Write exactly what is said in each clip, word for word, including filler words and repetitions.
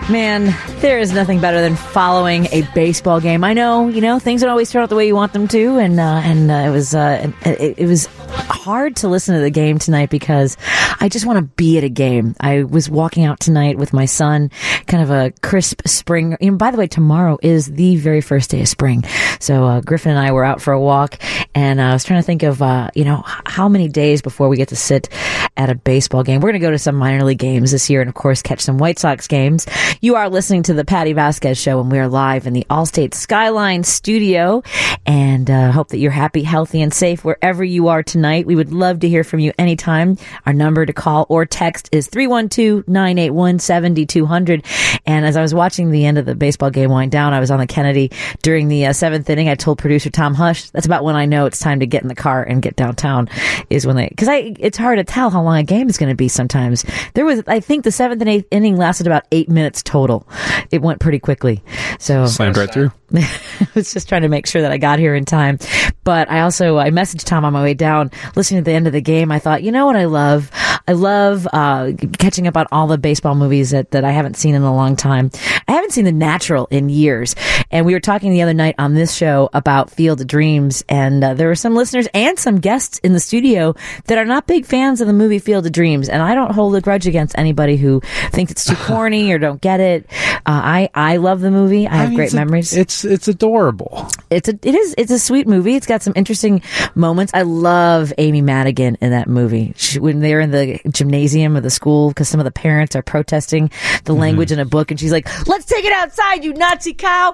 Man, there is nothing better than following a baseball game. I know, you know, things don't always turn out the way you want them to, and uh, and uh, it was uh, it, it was hard to listen to the game tonight because I just want to be at a game. I was walking out tonight with my son, kind of a crisp spring. And by the way, tomorrow is the very first day of spring, so uh, Griffin and I were out for a walk, and I was trying to think of uh, you know how many days before we get to sit at a baseball game. We're going to go to some minor league games this year, and of course, catch some White Sox games. You are listening to the Patty Vasquez Show, and we are live in the Allstate Skyline studio, and uh, hope that you're happy, healthy, and safe wherever you are tonight. We would love to hear from you anytime. Our number to call or text is three one two, nine eight one, seven two zero zero. And as I was watching the end of the baseball game wind down, I was on the Kennedy during the uh, seventh inning. I told producer Tom Hush, that's about when I know it's time to get in the car and get downtown, is when they, because I, it's hard to tell how long a game is going to be sometimes. There was, I think the seventh and eighth inning lasted about eight minutes total. It went pretty quickly. So slammed right through. I was just trying to make sure that I got here in time. But I also, I messaged Tom on my way down, listening to the end of the game. I thought, you know what I love? I love uh, catching up on all the baseball movies that, that I haven't seen in a long time. I haven't seen The Natural in years. And we were talking the other night on this show about Field of Dreams. And uh, there were some listeners and some guests in the studio that are not big fans of the movie Field of Dreams. And I don't hold a grudge against anybody who thinks it's too corny or don't get it. Uh, I, I love the movie. I have I mean, great it's memories. A, it's it's adorable. It's a it is it's a sweet movie. It's got some interesting moments. I love Amy Madigan in that movie. She, when they're in the gymnasium of the school because some of the parents are protesting the language mm-hmm. in a book, and she's like, "Let's take it outside, you Nazi cow!"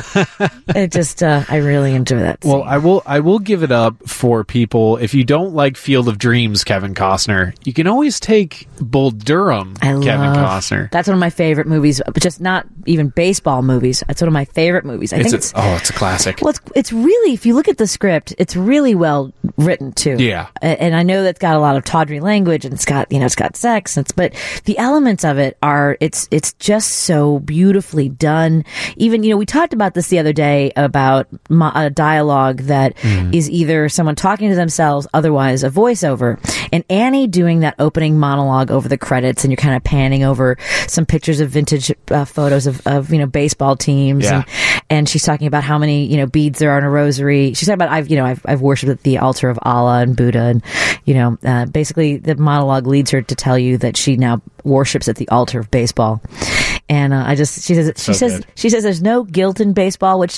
It just uh, I really enjoy that scene. Well, I will I will give it up for people. If you don't like Field of Dreams, Kevin Costner, you can always take Bull Durham, I Kevin love, Costner. That's one of my favorite movies, but just not even baseball movies. That's one of my favorite movies. I it's think a, it's oh, it's a classic. Well, it's, it's really, if you look at the script, it's really well written too. Yeah, and I know that's got a lot of tawdry language, and it's got you know it's got sex, and it's, but the elements of it are it's it's just so beautifully done. Even you know we talked about this the other day about mo- a dialogue that mm. is either someone talking to themselves, otherwise a voiceover, and Annie doing that opening monologue over the credits, and you're kind of panning over some pictures of vintage uh, photos of, of you know baseball teams, yeah. and and she's talking about how many you know beads there are in a rosary. She's talking about I've you know I've I've worshipped at the altar of Allah and Buddha, and you know uh, basically the monologue leads her to tell you that she now worships at the altar of baseball. And uh, I just she says she so says good. she says there's no guilt in baseball, which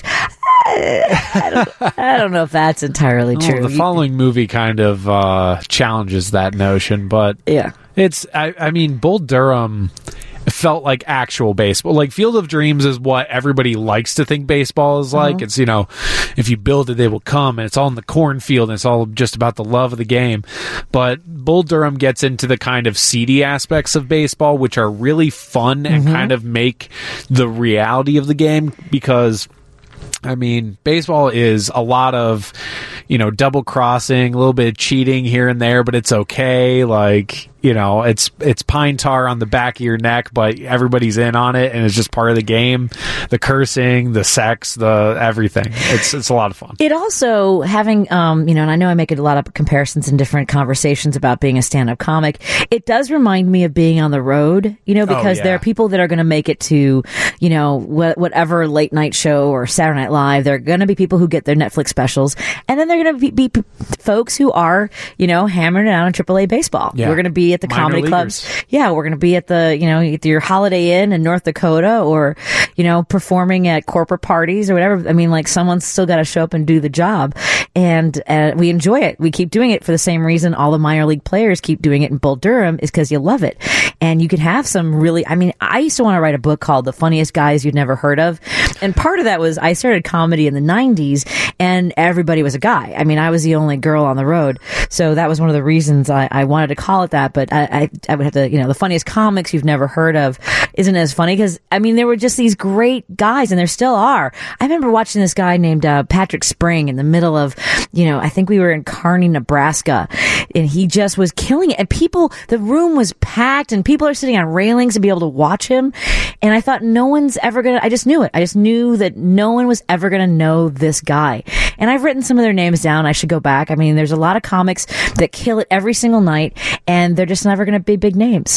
I, I don't I don't know if that's entirely oh, true. The following movie kind of uh, challenges that notion, but yeah, it's I, I mean Bull Durham felt like actual baseball. Like Field of Dreams is what everybody likes to think baseball is like. Uh-huh. It's, you know, if you build it, they will come, and it's all in the cornfield, and it's all just about the love of the game. But Bull Durham gets into the kind of seedy aspects of baseball, which are really fun and mm-hmm. kind of make the reality of the game, because I mean, baseball is a lot of, you know, double crossing, a little bit of cheating here and there, but it's okay. Like, you know, it's it's pine tar on the back of your neck, but everybody's in on it, and it's just part of the game. The cursing, the sex, the everything. It's it's a lot of fun. It also having, um, you know, and I know I make a lot of comparisons in different conversations about being a stand-up comic. It does remind me of being on the road, you know, because oh, yeah. there are people that are going to make it to, you know, wh- whatever late night show or Saturday Night Live. There are going to be people who get their Netflix specials, and then they're going to be, be p- folks who are, you know, hammering it out in triple A baseball. Yeah. We're going to be at the Minor comedy leaguers. clubs. Yeah, we're going to be at the, you know, at your Holiday Inn in North Dakota, or, you know, performing at corporate parties or whatever. I mean, like, someone's still got to show up and do the job. And uh, we enjoy it. We keep doing it for the same reason all the minor league players keep doing it in Bull Durham, is because you love it. And you can have some really, I mean, I used to want to write a book called The Funniest Guys You'd Never Heard Of. And part of that was I started comedy in the nineties, and everybody was a guy. I mean, I was the only girl on the road. So that was one of the reasons I, I wanted to call it that. But I, I, I would have to, you know, the funniest comics you've never heard of isn't as funny, because, I mean, there were just these great guys, and there still are. I remember watching this guy named uh, Patrick Spring in the middle of, you know, I think we were in Kearney, Nebraska, and he just was killing it. And people, the room was packed, and people are sitting on railings to be able to watch him. And I thought, no one's ever going to, I just knew it. I just knew that no one was ever going to know this guy. And I've written some of their names down. I should go back. I mean, there's a lot of comics that kill it every single night, and they're just never going to be big names.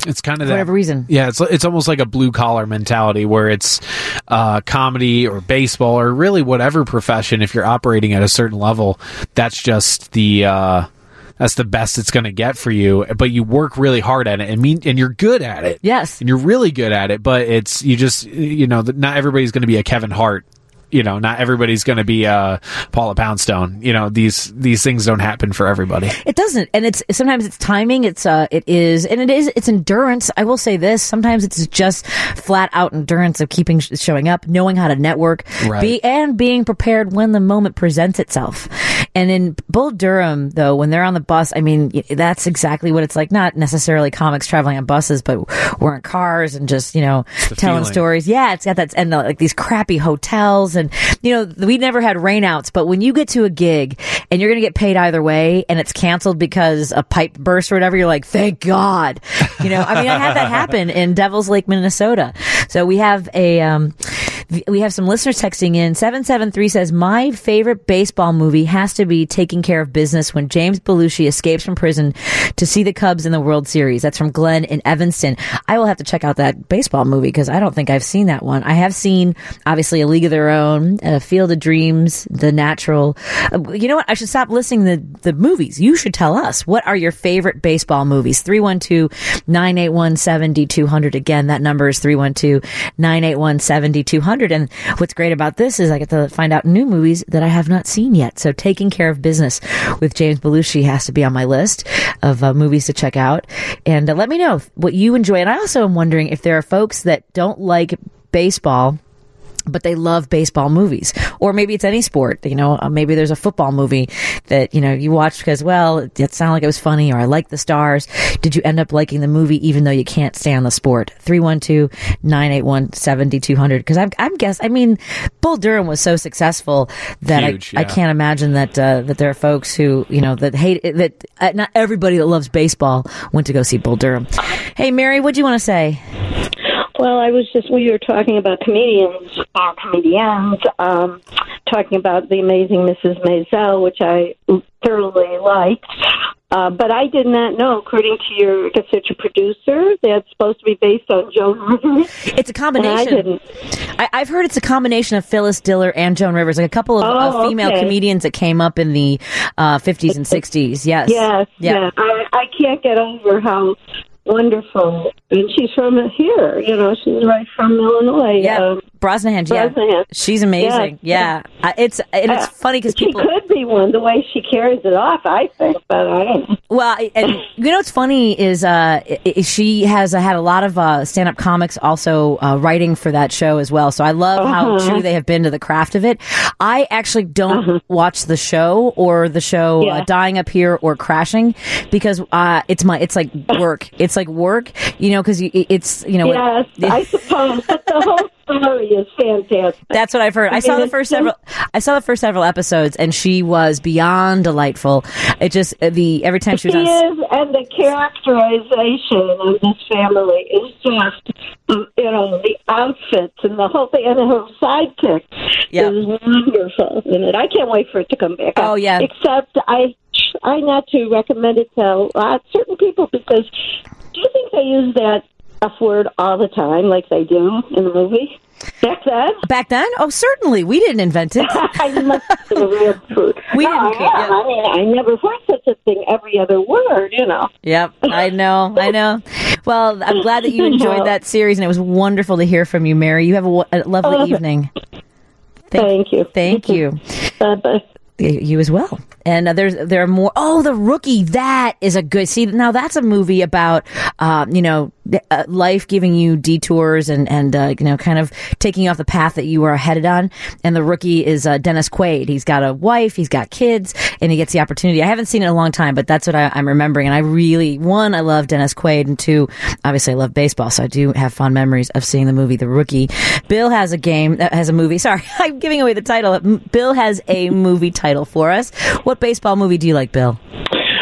It's kind of for whatever reason. Yeah, it's it's almost like a blue collar mentality where it's uh, comedy or baseball or really whatever profession. If you're operating at a certain level, that's just the uh, that's the best it's going to get for you. But you work really hard at it, and mean, and you're good at it. Yes, and you're really good at it. But it's you just you know not everybody's going to be a Kevin Hart. You know, not everybody's going to be uh, Paula Poundstone. You know, these these things don't happen for everybody. It doesn't, and it's sometimes it's timing. It's uh, it is, and it is. It's endurance. I will say this: sometimes it's just flat out endurance of keeping showing up, knowing how to network, right. be and being prepared when the moment presents itself. And in Bull Durham, though, when they're on the bus, I mean, that's exactly what it's like. Not necessarily comics traveling on buses, but we're in cars and just you know telling feeling. stories. Yeah, it's got that, and the, like these crappy hotels. And, you know, we never had rainouts, but when you get to a gig and you're going to get paid either way and it's canceled because a pipe burst or whatever, you're like, thank God. You know, I mean, I had that happen in Devil's Lake, Minnesota. So we have a, um, we have some listeners texting in. seven seven three says, my favorite baseball movie has to be Taking Care of Business, when James Belushi escapes from prison to see the Cubs in the World Series. That's from Glenn in Evanston. I will have to check out that baseball movie because I don't think I've seen that one. I have seen, obviously, A League of Their Own, uh, Field of Dreams, The Natural. Uh, you know what? I should stop listing the, the movies. You should tell us. What are your favorite baseball movies? three one two, nine eight one, seven two zero zero. Again, that number is three one two, nine eight one, seven two zero zero. And what's great about this is I get to find out new movies that I have not seen yet. So Taking Care of Business with James Belushi has to be on my list of uh, movies to check out. And uh, let me know what you enjoy. And I also am wondering if there are folks that don't like baseball, but they love baseball movies, or maybe it's any sport. You know, uh, maybe there's a football movie that, you know, you watch because, well, it, it sounded like it was funny, or I like the stars. Did you end up liking the movie even though you can't stand the sport? three one two, nine eight one, seven two zero zero. Because I'm, I'm guess, I mean, Bull Durham was so successful that Huge, I, yeah. I can't imagine that, uh, that there are folks who, you know, that hate it, that uh, not everybody that loves baseball went to go see Bull Durham. Hey, Mary, what do you want to say? Well, I was just, we were talking about comedians, uh, comedians, um, talking about The Amazing Missus Maisel, which I thoroughly liked. Uh, but I did not know, according to your, I guess it's your producer, that's supposed to be based on Joan Rivers. It's a combination. And I didn't. I, I've heard it's a combination of Phyllis Diller and Joan Rivers, like a couple of, oh, of female okay. comedians that came up in the uh, fifties and sixties. Yes. Yes. Yeah. Yeah. I, I can't get over how wonderful. And she's from here, you know, she's right from Illinois. Yeah. Um, Brosnahan, yeah. Brosnahan. She's amazing. Yeah. Yeah. Uh, it's and it's uh, funny because she people... could be one, the way she carries it off, I think, but I don't know. Well, and you know what's funny is uh, she has uh, had a lot of uh, stand-up comics also uh, writing for that show as well. So I love uh-huh. how true they have been to the craft of it. I actually don't uh-huh. watch the show or the show yeah. uh, Dying Up Here or Crashing because uh, it's my it's like work. It's like work, you know, because it's you know. Yes, it, I suppose, but the whole story is fantastic. That's what I've heard. I, I mean, saw the first several. I saw the first several episodes, and she was beyond delightful. It just the every time she was she on. Is, and the characterization of this family is just, you know, the outfits and the whole thing, and her sidekick yep. is wonderful in it. I can't wait for it to come back. Oh yeah. Except I try not to recommend it to uh, certain people because do you think they use that F word all the time, like they do in the movie? Back then? Back then? Oh, certainly. We didn't invent it. I must have been a real truth. We no, didn't. I, am. I mean, I never heard such a thing every other word, you know. Yep, I know, I know. Well, I'm glad that you enjoyed that series, and it was wonderful to hear from you, Mary. You have a, a lovely uh, evening. Thank, thank you. Thank you. Bye-bye. You as well. And uh, there's there are more. Oh, The Rookie. That is a good. See, now that's a movie about, uh, you know, uh, life giving you detours and and uh, you know, kind of taking you off the path that you were headed on. And The Rookie is uh, Dennis Quaid. He's got a wife, he's got kids, and he gets the opportunity. I haven't seen it in a long time, but that's what I, I'm remembering. And I really, one, I love Dennis Quaid, and two, obviously I love baseball, so I do have fond memories of seeing the movie The Rookie. Bill has a game, uh, has a movie. Sorry, I'm giving away the title. Bill has a movie title for us. What baseball movie do you like, Bill?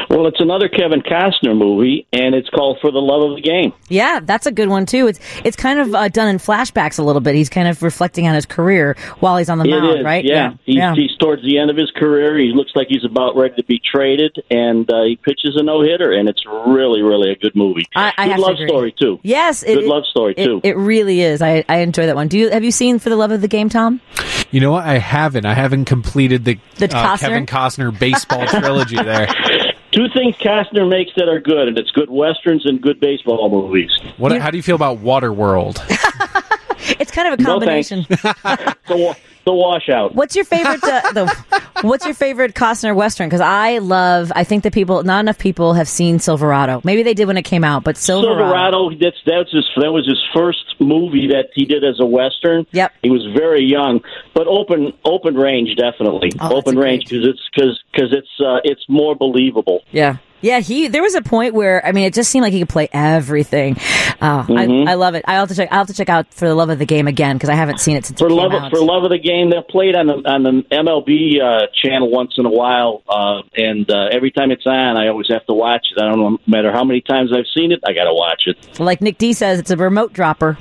Well, it's another Kevin Costner movie, and it's called For the Love of the Game. Yeah, that's a good one, too. It's it's kind of uh, done in flashbacks a little bit. He's kind of reflecting on his career while he's on the It mound, is, right? Yeah. Yeah. He's, yeah. he's towards the end of his career. He looks like he's about ready to be traded, and uh, he pitches a no-hitter, and it's really, really a good movie. I, I good have love to agree. story, too. Yes. It, Good love story, it, too. It really is. I, I enjoy that one. Do you Have you seen For the Love of the Game, Tom? You know what? I haven't. I haven't completed the, The uh, Costner? Kevin Costner baseball trilogy there. Two things Costner makes that are good, and it's good westerns and good baseball movies. What? You- How do you feel about Waterworld? It's kind of a No thanks. combination. The, wa- the washout. What's your favorite? Uh, the, what's your favorite Costner Western? Because I love. I think that people, not enough people, have seen Silverado. Maybe they did when it came out, but Silverado. Silverado, that's, that's his, that was his first movie that he did as a Western. Yep. He was very young, but open open range, definitely. Oh, that's open a range, great- because it's, cause, cause it's, uh, it's more believable. Yeah. Yeah, he. There was a point where I mean, it just seemed like he could play everything. Uh, Mm-hmm. I, I love it. I have to check. I have to check out For the Love of the Game again because I haven't seen it since For it came love, out. of, for love of the game, they're played on the on the M L B uh, channel once in a while, uh, and uh, every time it's on, I always have to watch it. I don't know, no matter how many times I've seen it, I got to watch it. Like Nick D says, it's a remote dropper.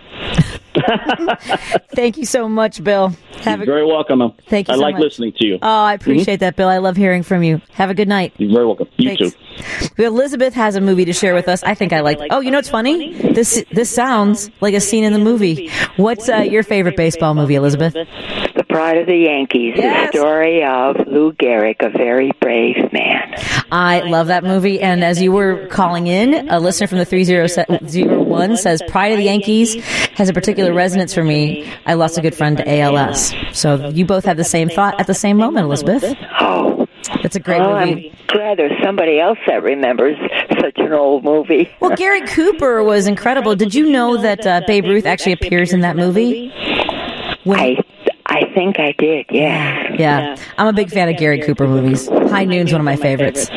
Thank you so much, Bill. Have You're a, very welcome. Thank you I so like much. listening to you. Oh, I appreciate that, Bill. I love hearing from you. Have a good night. You're very welcome. You Thanks. too. Elizabeth has a movie to share with us. I think I like. Oh, you know what's funny? This this sounds like a scene in the movie. What's uh, your favorite baseball movie, Elizabeth? The Pride of the Yankees, Yes. the story of Lou Gehrig, a very brave man. I love that movie. And as you were calling in, a listener from the three zero zero one says, Pride of the Yankees has a particular resonance for me. I lost a good friend to A L S. So you both had the same thought at the same moment, Elizabeth. Oh, It's a great well, movie. I'm glad there's somebody else that remembers such an old movie. Well, Gary Cooper was incredible. Did you know that uh, Babe Ruth actually appears in that movie? When- I I think I did, yes. yeah. I'm a big fan of Gary Cooper movies. High Noon's one of my favorites.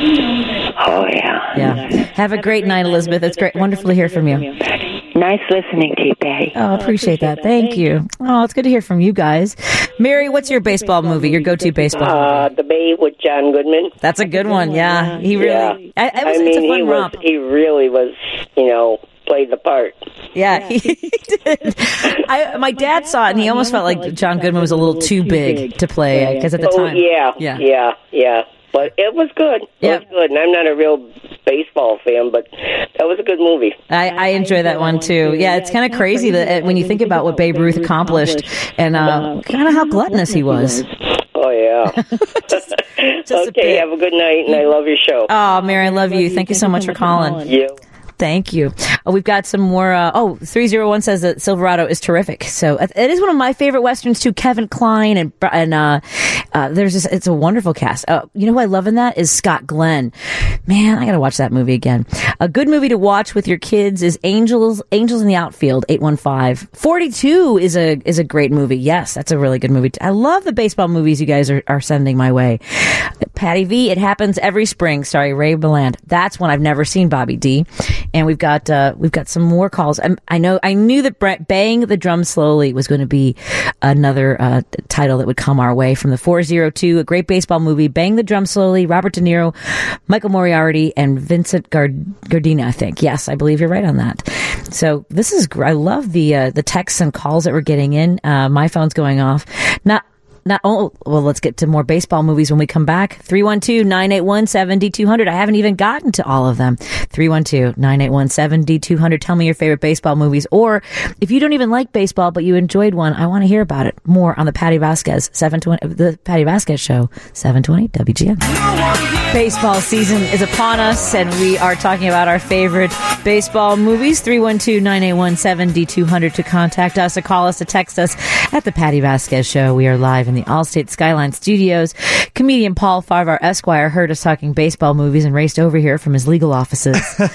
Oh, yeah. Yeah. Have a great night, Elizabeth. It's great. Wonderful to hear from you. Nice listening to you, Patty. Oh, I appreciate that. Thank you. Oh, it's good to hear from you guys. Mary, what's your baseball movie? Your go-to baseball Uh, movie? the Babe with John Goodman. That's a good one. Yeah, he really. Yeah. I, I, was, I mean, it's a he fun was, romp. he really was, you know, played the part. Yeah, he did. I, my dad saw it, and he almost felt like John Goodman was a little too big to play because at the Oh, time. yeah, Yeah. yeah, yeah. But it was good. It Yep. was good. And I'm not a real baseball fan, but that was a good movie. I, I enjoy that one too. Yeah, it's kind of crazy that uh, when you think about what Babe Ruth accomplished and uh, kind of how gluttonous he was. Oh, yeah. just a Okay, bit. have a good night, and I love your show. Oh, Mary, I love you. Thank you so much for calling. You. Thank you. Oh, we've got some more. Uh, oh, three oh one says that Silverado is terrific. So it it is one of my favorite Westerns too. Kevin Kline and, and, uh, uh, there's this, it's a wonderful cast. Uh, you know who I love in that is Scott Glenn. Man, I gotta watch that movie again. A good movie to watch with your kids is Angels, Angels in the Outfield, eight one five. forty-two is a, is a great movie. Yes, that's a really good movie. I love the baseball movies you guys are, are sending my way. Patty V, It Happens Every Spring. Sorry, Ray Beland. That's one I've never seen, Bobby D. And we've got uh, we've got some more calls. I'm, I know I knew that Brett Bang the Drum Slowly was going to be another uh, title that would come our way from the four oh two. A great baseball movie. Bang the Drum Slowly. Robert De Niro, Michael Moriarty, and Vincent Gard- Gardena. I think. Yes, I believe you're right on that. So this is gr- I love the uh, the texts and calls that we're getting in. Uh, my phone's going off. Not. Not oh well. Let's get to more baseball movies when we come back. three one two, nine eight one, seven two zero zero. I haven't even gotten to all of them. three one two, nine eight one, seven two zero zero. Tell me your favorite baseball movies, or if you don't even like baseball but you enjoyed one, I want to hear about it. More on the Patty Vasquez seven twenty, the Patty Vasquez Show, seven twenty W G N. Baseball season is upon us, and we are talking about our favorite baseball movies. three one two, nine eight one, seven two zero zero to contact us, to call us, to text us at the Patty Vasquez Show. We are live in the Allstate Skyline Studios. Comedian Paul Farvar Esquire heard us talking baseball movies and raced over here from his legal offices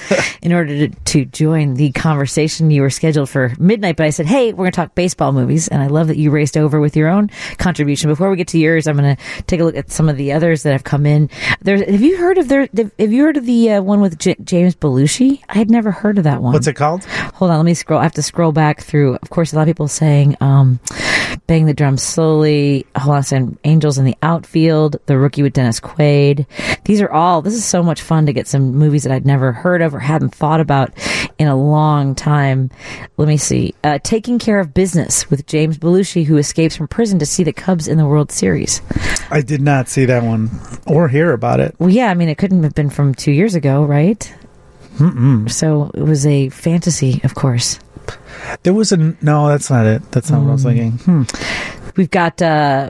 in order to, to join the conversation. You were scheduled for midnight, but I said, hey, we're going to talk baseball movies, and I love that you raced over with your own contribution. Before we get to yours, I'm going to take a look at some of the others that have come in. There's, have you heard of there? Have you heard of the uh, one with J- James Belushi? I had never heard of that one. What's it called? Hold on, let me scroll. I have to scroll back through. Of course, a lot of people saying um, Bang the Drum Slowly, hold on a second, Angels in the Outfield, The Rookie with Dennis Quaid. These are all, this is so much fun to get some movies that I'd never heard of or hadn't thought about in a long time. Let me see. Uh, Taking Care of Business with James Belushi, who escapes from prison to see the Cubs in the World Series. I did not see that one or hear about it. Well, yeah, I mean, it couldn't have been from two years ago, right? Mm-mm. So it was a fantasy, of course. There was a no. That's not it. That's not mm. what I was thinking. Hmm. We've got uh,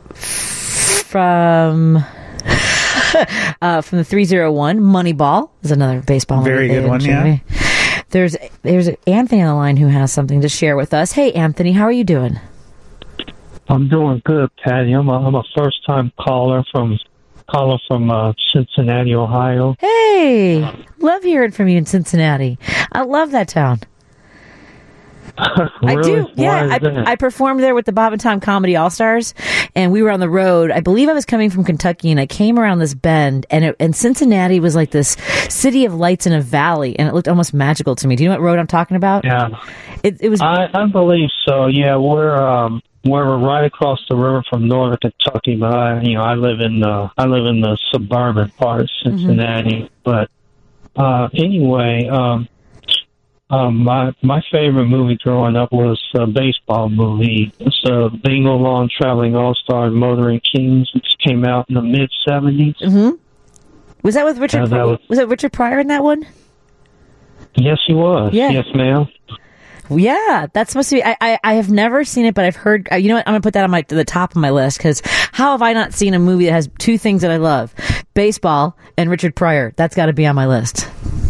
from uh, from the three oh one Moneyball is another baseball. Very good one. Yeah. There's there's Anthony on the line who has something to share with us. Hey, Anthony, how are you doing? I'm doing good, Patty. I'm a, I'm a first time caller from caller from uh, Cincinnati, Ohio. Hey, love hearing from you in Cincinnati. I love that town. Really? I do. Yeah, I, I performed there with the Bob and Tom Comedy All-Stars, and we were on the road. I believe I was coming from Kentucky, and I came around this bend, and it, and Cincinnati was like this city of lights in a valley, and it looked almost magical to me. Do you know what road I'm talking about? Yeah. It, it was. I, I believe so. Yeah, we're um we're right across the river from northern Kentucky, but I you know I live in the I live in the suburban part of Cincinnati. Mm-hmm. But uh, anyway. um Um, my my favorite movie growing up was a baseball movie. It's a Bingo Long Traveling All-Star Motoring Kings, which came out in the mid seventies. Mm-hmm. Was that with Richard? Uh, that was, was it Richard Pryor in that one? Yes, he was. Yeah. Yes, ma'am. Yeah, that's supposed to be. I, I, I have never seen it, but I've heard. You know what? I'm gonna put that on my to the top of my list because how have I not seen a movie that has two things that I love: baseball and Richard Pryor? That's got to be on my list.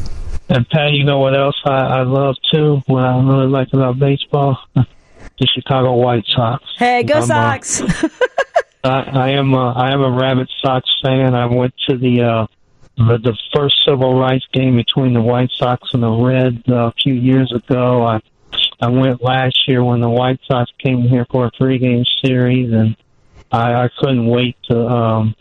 And Pat, you know what else I, I love too? What I really like about baseball, the Chicago White Sox. Hey, go I'm, Sox! Uh, I, I am a, I am a rabid Sox fan. I went to the uh, the, the first civil rights game between the White Sox and the Reds uh, a few years ago. I I went last year when the White Sox came here for a three game series, and I, I couldn't wait to um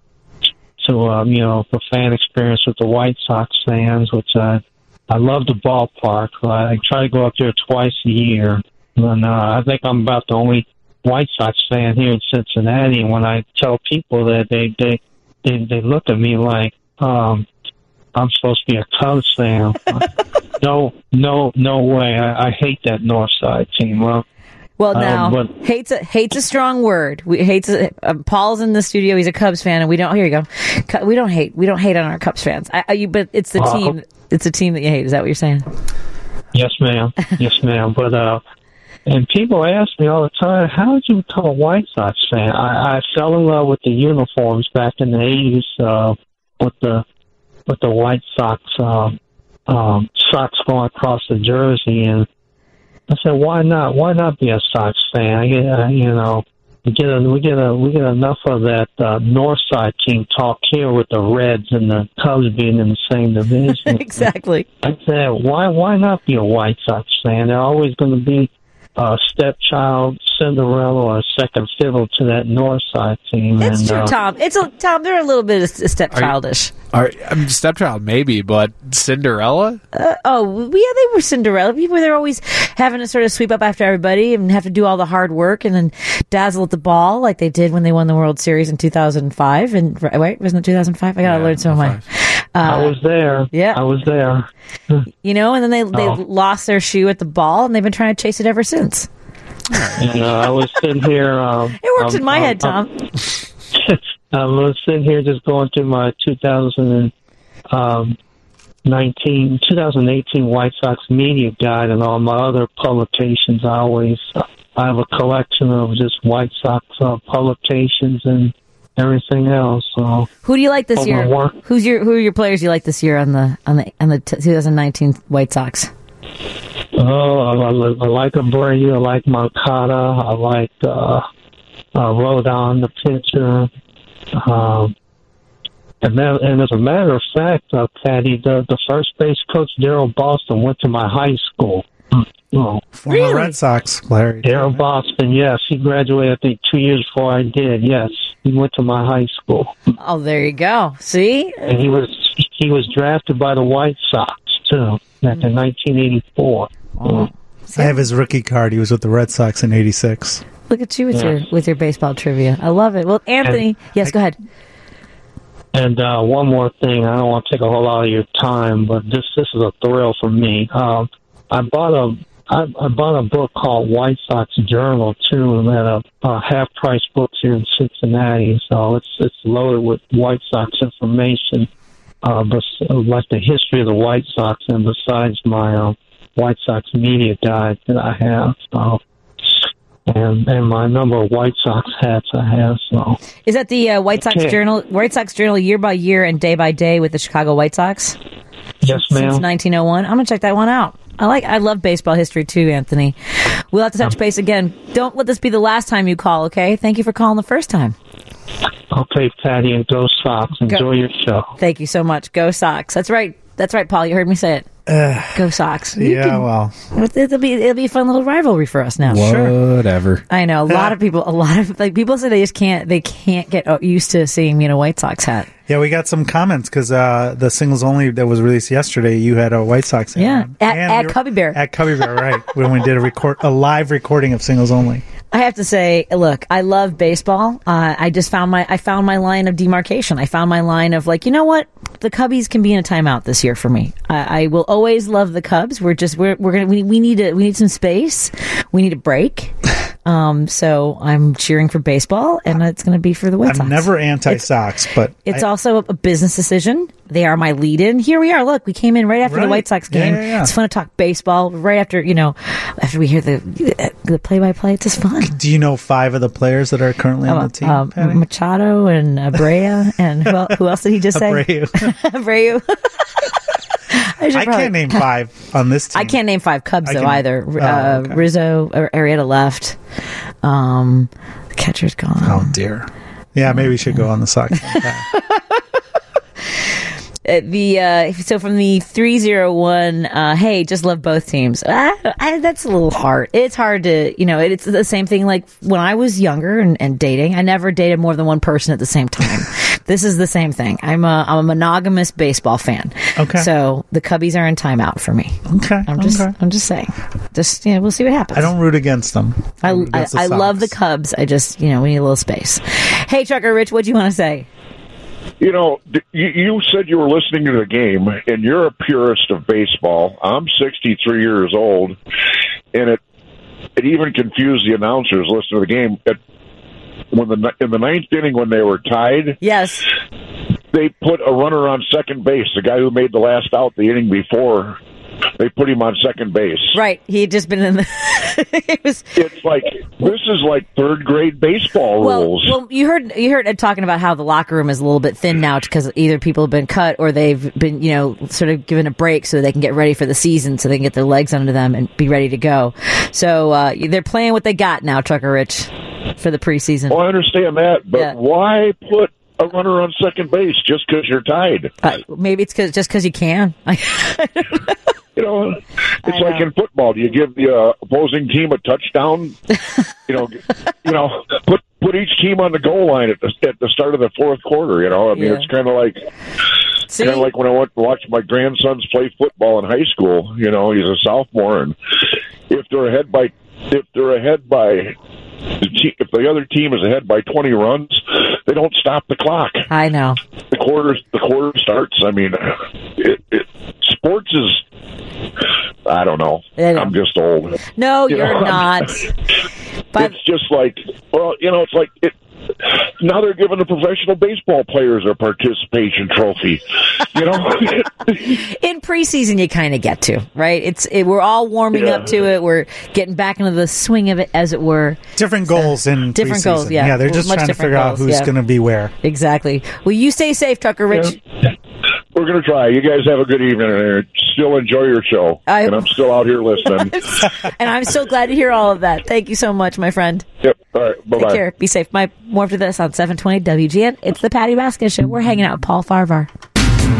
to um, you know the fan experience with the White Sox fans, which I. I love the ballpark. I try to go up there twice a year. And uh, I think I'm about the only White Sox fan here in Cincinnati. And when I tell people that, they they they, they look at me like um, I'm supposed to be a Cubs fan. no, no, no way. I, I hate that North Side team. Well, well now, um, but, hate's a, hate's a strong word. We hate's a, uh, Paul's in the studio. He's a Cubs fan, and we don't. Here you go. We don't hate. We don't hate on our Cubs fans. I, I, you, but it's the uh, team. It's a team that you hate. Is that what you're saying? Yes, ma'am. Yes, ma'am. But uh, and people ask me all the time, "How did you become a White Sox fan?" I, I fell in love with the uniforms back in the eighties uh, with the with the White Sox uh, um, socks going across the jersey, and I said, "Why not? Why not be a Sox fan?" I get, uh, you know. We get a, we get a, we get enough of that uh, North Side team talk here with the Reds and the Cubs being in the same division. Exactly. I said, why why not be a White Sox fan? They're always going to be a stepchild, Cinderella, or a second fiddle to that North Side team. It's and, true, uh, Tom. It's a, Tom. They're a little bit stepchildish. Are, I mean, stepchild maybe, but Cinderella? Uh, oh, yeah, they were Cinderella. People, they're always having to sort of sweep up after everybody and have to do all the hard work and then dazzle at the ball like they did when they won the World Series in two thousand five. And right, wasn't it two thousand five? I gotta yeah, learn some of my. Uh, I was there. Yeah, I was there. You know, and then they they oh. lost their shoe at the ball, and they've been trying to chase it ever since. And uh, I was sitting here. Um, it works um, in my um, head, Tom. Um, I was sitting here just going through my two thousand nineteen, twenty eighteen White Sox media guide and all my other publications. I always I have a collection of just White Sox uh, publications and everything else. So, who do you like this year? Who's your who are your players you like this year on the on the on the twenty nineteen White Sox? Oh, I, I like Abreu. I like Moncada. I like uh, uh, Rodon, the pitcher. Um, and, that, and as a matter of fact, uh, Patty, the, the first base coach, Daryl Boston, went to my high school. Oh. Former really? Red Sox, Larry. Daryl Boston, yes. He graduated, I think, two years before I did, yes. He went to my high school. Oh, there you go. See? And he was he was drafted by the White Sox, too, back mm. in nineteen eighty-four. Oh. I have his rookie card. He was with the Red Sox in eighty-six. Look at you with Yes. your with your baseball trivia. I love it. Well, Anthony, And yes, go ahead. And uh, one more thing, I don't want to take a whole lot of your time, but this this is a thrill for me. Um, I bought a I, I bought a book called White Sox Journal too, and at a, a half price books here in Cincinnati. So it's it's loaded with White Sox information, uh, but like the history of the White Sox, and besides my uh, White Sox media guide that I have. So. And, and my number of White Sox hats I have. So Is that the uh, White Sox Okay. Journal? White Sox Journal, year by year and day by day with the Chicago White Sox yes, ma'am. since nineteen oh one. I'm gonna check that one out. I like. I love baseball history too, Anthony. We'll have to touch base again. Don't let this be the last time you call. Okay? Thank you for calling the first time. Okay, Patty, and go Sox. Enjoy Go. your show. Thank you so much. Go Sox. That's right. That's right, Paul. You heard me say it. Uh, Go Sox. You yeah, can- well, it'll be it'll be a fun little rivalry for us now. Whatever. I know a lot of people. A lot of like people say they just can't. They can't get used to seeing me in a White Sox hat. yeah, we got some comments because uh, the singles only that was released yesterday, you had a White Sox hat Yeah, on. at- And at you're- Cubby Bear. At Cubby Bear, right. When we did a record, a live recording of singles only. I have to say, look, I love baseball. Uh, I just found my I found my line of demarcation. I found my line of like, you know what, the Cubbies can be in a timeout this year for me. I, I will always love the Cubs. We're just we're we're gonna we, we need to we need some space. We need a break. Um, so I'm cheering for baseball, and it's going to be for the White I'm Sox. never anti-Sox, but It's I- also a, a business decision. They are my lead-in. Here we are. Look, we came in right after the Right. White Sox Yeah, game. yeah, yeah. It's fun to talk baseball right after you know after we hear the the play-by-play. It's just fun. do you know five of the players that are currently on the team? Um, Patty? Machado and Abreu and who, el- who else did he just say? Abreu. Abreu. I, should I probably- can't name five on this team. I can't name five Cubs I though can- either. oh, uh, okay. Rizzo, or Arrieta left. Um, the catcher's gone. Oh dear. Yeah, maybe we should go on the Sox. Uh, the uh, so from the three zero one, uh, hey, just love both teams. I, I, that's a little hard. It's hard to, you know, it, it's the same thing like when I was younger and, and dating. I never dated more than one person at the same time. This is the same thing. I'm a I'm a monogamous baseball fan. Okay. So the Cubbies are in timeout for me. Okay. I'm just okay. I'm just saying. Just you know, we'll see what happens. I don't root against them. I root I, against the I love the Sox. Cubs. I just you know we need a little space. Hey, Trucker Rich, what do you want to say? You know, d- you, you said you were listening to the game, and you're a purist of baseball. I'm sixty-three years old, and it it even confused the announcers listening to the game. It, when the in the ninth inning, when they were tied, Yes. they put a runner on second base. The guy who made the last out the inning before, they put him on second base. Right. He had just been in the. it was. It's like this is like third grade baseball Well, rules. well, you heard you heard Ed talking about how the locker room is a little bit thin now because either people have been cut or they've been, you know, sort of given a break so they can get ready for the season, so they can get their legs under them and be ready to go. So uh, they're playing what they got now, Trucker Rich, for the preseason. Well, I understand that, but Yeah. why put a runner on second base just because you're tied? Uh, maybe it's cause, just because you can. You know, it's I like know. in football. Do you give the uh, opposing team a touchdown? you know, you know, put put each team on the goal line at the at the start of the fourth quarter. You know, I mean, Yeah. it's kind of like See? kind of like when I went to watch my grandsons play football in high school. You know, he's a sophomore, and if they're ahead by if they're ahead by the te- if the other team is ahead by twenty runs, they don't stop the clock. I know. The quarter the quarter starts. I mean, it, it, sports is. I don't know. I know. I'm just old. No, You you're know, not. But It's just like, well, you know, it's like it, now they're giving the professional baseball players a participation trophy. You know, in preseason, you kind of get to, right? It's it, we're all warming Yeah. up to it. We're getting back into the swing of it, as it were. Different goals in different preseason. goals, yeah. they're just Much trying to different figure out goals, who's yeah. going to be where. Exactly. Well, you stay safe, Tucker Rich. we're gonna try. You guys have a good evening, and still enjoy your show. I- and I'm still out here listening. And I'm so glad to hear all of that. Thank you so much, my friend. Yep. All right. Bye Take bye. care. Be safe. My more after this on seven twenty W G N. It's the Patty Vasquez Show. We're hanging out with Paul Farvar. I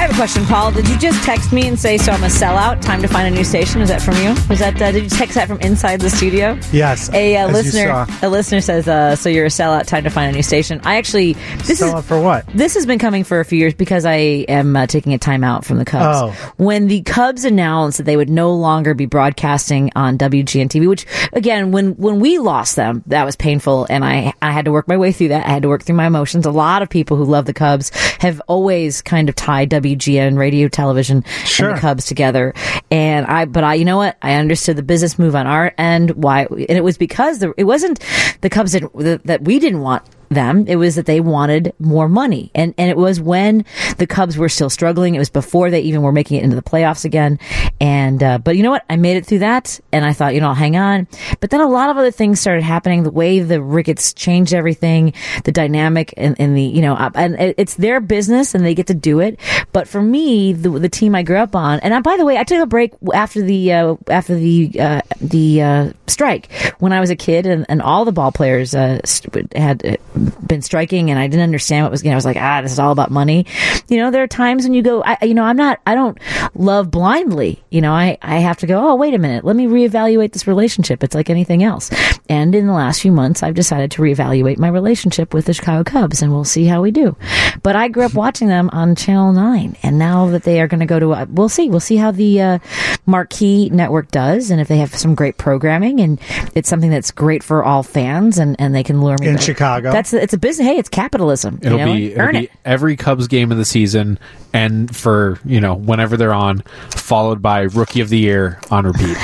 I have a question, Paul. Did you just text me and say, so I'm a sellout, time to find a new station? Is that from you? Was that, uh, did you text that from inside the studio? Yes. A uh, as you listener saw. a listener says, uh, so you're a sellout, time to find a new station. I actually... This Sellout is, for what? This has been coming for a few years because I am uh, taking a time out from the Cubs. Oh. When the Cubs announced that they would no longer be broadcasting on W G N T V, which, again, when, when we lost them, that was painful, and I, I had to work my way through that. I had to work through my emotions. A lot of people who love the Cubs have always kind of tied W G N radio, television, Sure. and the Cubs together. And I, but I, you know what? I understood the business move on our end. Why? And it was because the, it wasn't the Cubs didn't, that we didn't want them. It was that they wanted more money. And, and it was when the Cubs were still struggling. It was before they even were making it into the playoffs again. And, uh, but you know what? I made it through that. And I thought, you know, I'll hang on. But then a lot of other things started happening. The way the Ricketts changed everything, the dynamic and, and the, you know, and it's their business and they get to do it. But for me, the, the team I grew up on, and I, by the way, I took a break after the, uh, after the, uh, the, uh, strike when I was a kid and, and all the ball players, uh, had, uh, been striking and I didn't understand what was, you know, I was like, ah, this is all about money. You know, there are times when you go, I, you know, I'm not, I don't love blindly. You know, I, I have to go, oh, wait a minute. Let me reevaluate this relationship. It's like anything else. And in the last few months, I've decided to reevaluate my relationship with the Chicago Cubs and we'll see how we do. But I grew up watching them on Channel nine. And now that they are going to go to, uh, we'll see. We'll see how the uh, Marquee Network does and if they have some great programming and it's something that's great for all fans and, and they can lure me In back. Chicago. That's it's a business. Hey, it's capitalism. It'll you know? be, it'll Earn be it. every Cubs game of the season, and for you know whenever they're on, followed by Rookie of the Year on repeat.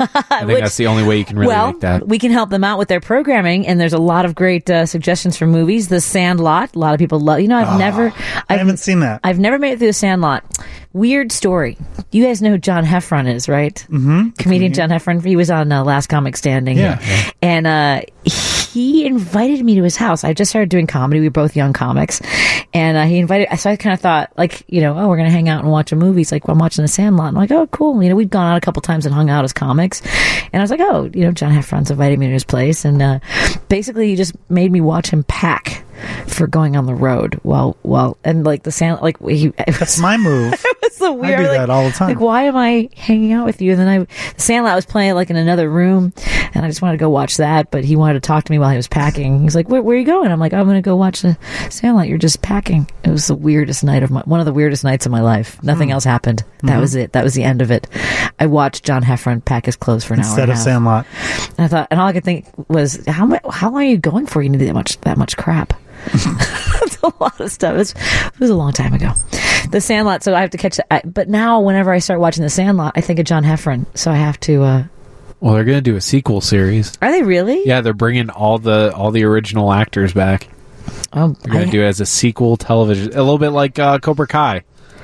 I think Which- that's the only way you can really well, make that. we can help them out with their programming, and there's a lot of great uh, suggestions for movies. The Sandlot, a lot of people love. You know, I've Oh, never, I I've, haven't seen that. I've never made it through The Sandlot. Weird story. You guys know who John Heffron is, right? Mm-hmm. Comedian John Heffron. He was on uh, Last Comic Standing. Yeah. And uh, he invited me to his house. I just started doing comedy. We were both young comics. And uh, he invited, so I kind of thought, like, you know, oh, we're going to hang out and watch a movie. He's like, well, I'm watching The Sandlot. I'm like, oh, cool. You know, we'd gone out a couple times and hung out as comics. And I was like, oh, you know, John Heffron's invited me to his place. And uh, basically, he just made me watch him pack for going on the road. Well, well, and like the Sand, like, he, it was, That's my move. it was so weird. I do like, that all the time. Like, why am I hanging out with you? And then I, the Sandlot was playing like in another room, and I just wanted to go watch that. But he wanted to talk to me while he was packing. He's like, "Where, where are you going?" I'm like, "I'm going to go watch the Sandlot. You're just packing." It was the weirdest night of my, one of the weirdest nights of my life. Nothing Mm. else happened. That Mhm. was it. That was the end of it. I watched John Heffron pack his clothes for an hour Instead and a of half. Sandlot. And I thought, and all I could think was, how much? How long are you going for? You need that much? That much crap? That's a lot of stuff. It was, it was a long time ago. The Sandlot. So I have to catch that. I, but now, whenever I start watching The Sandlot, I think of John Heffron. So I have to. Uh, Well, they're going to do a sequel series. are they really? Yeah, they're bringing all the all the original actors back. Oh, They're going I- to do it as a sequel television, a little bit like uh, Cobra Kai.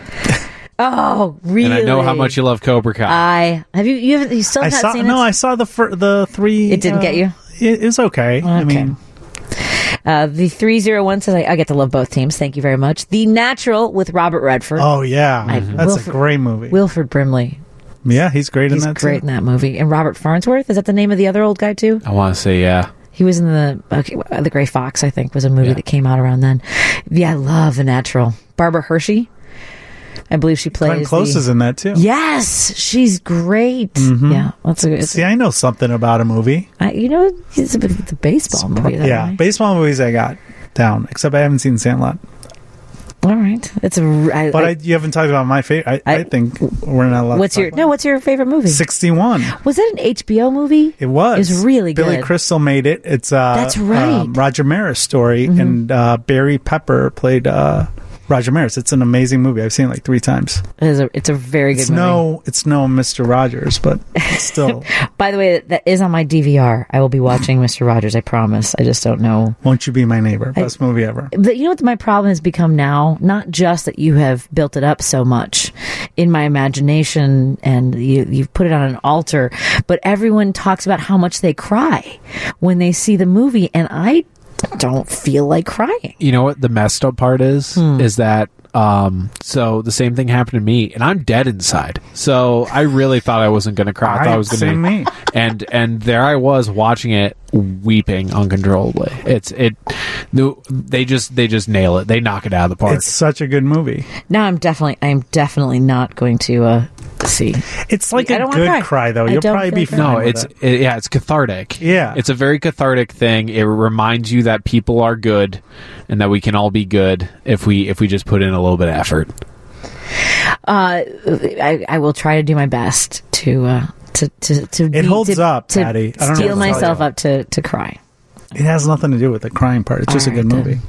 oh, really? And I know how much you love Cobra Kai. I have you. You haven't. You still I have not saw seen no, it. I saw the fir- the three. It didn't uh, get you? It, it was okay. I Okay. mean, Uh, the three zero one says, I, I get to love both teams. Thank you very much. The Natural with Robert Redford. oh yeah, I- that's Wilford- a great movie. Wilford Brimley. yeah, he's great He's in that. great too. in that movie. And Robert Farnsworth, is that the name of the other old guy too? I want to say, yeah. He was in the okay, uh, the Gray Fox, I think, was a movie Yeah. that came out around then. Yeah, I love The Natural. Barbara Hershey, I believe she plays. Glenn Close the- is in that too. Yes, she's great. Mhm. Yeah, that's a, it's See, I know something about a movie. I, you know, it's a, it's a baseball movie. That yeah, way. baseball movies I got down, except I haven't seen Sandlot. All right, it's a. I, But I, I, you haven't talked about my favorite. I, I, I- think we're not allowed. what's to your talk no? What's your favorite movie? about sixty-one. Was that an H B O movie? It was. It's really Billy good. Crystal made it. It's uh, That's right. um, Roger Maris story, Mhm. and uh, Barry Pepper played uh, Roger Maris. It's an amazing movie. I've seen it like three times. It is a, it's a very good It's movie. no, it's no Mister Rogers, but it's still. By the way, that, that is on my D V R. I will be watching Mister Rogers. I promise. I just don't know. Won't You Be My Neighbor? Best movie ever. But you know what my problem has become now? Not just that you have built it up so much in my imagination and you, you've put it on an altar, but everyone talks about how much they cry when they see the movie, and I don't feel like crying. You know what the messed up part is? Hmm. Is that Um, so the same thing happened to me, and I'm dead inside. So I really thought I wasn't going to cry. I thought I was going to. Same me. And and there I was watching it, weeping uncontrollably. It's it. They just they just nail it. They knock it out of the park. It's such a good movie. Now I'm definitely I'm definitely not going to uh, see. It's like I a don't good cry. cry, though. I You'll don't probably feel be like fine. No, with it's it. it, yeah, it's cathartic. Yeah. It's a very cathartic thing. It reminds you that people are good, and that we can all be good if we if we just put in a little bit of effort. Uh, I, I will try to do my best to uh, to to to. It be, holds to, up, to Patty. I don't know steel what to tell myself you. up to to cry. It has nothing to do with the crying part. It's just All a good right, movie.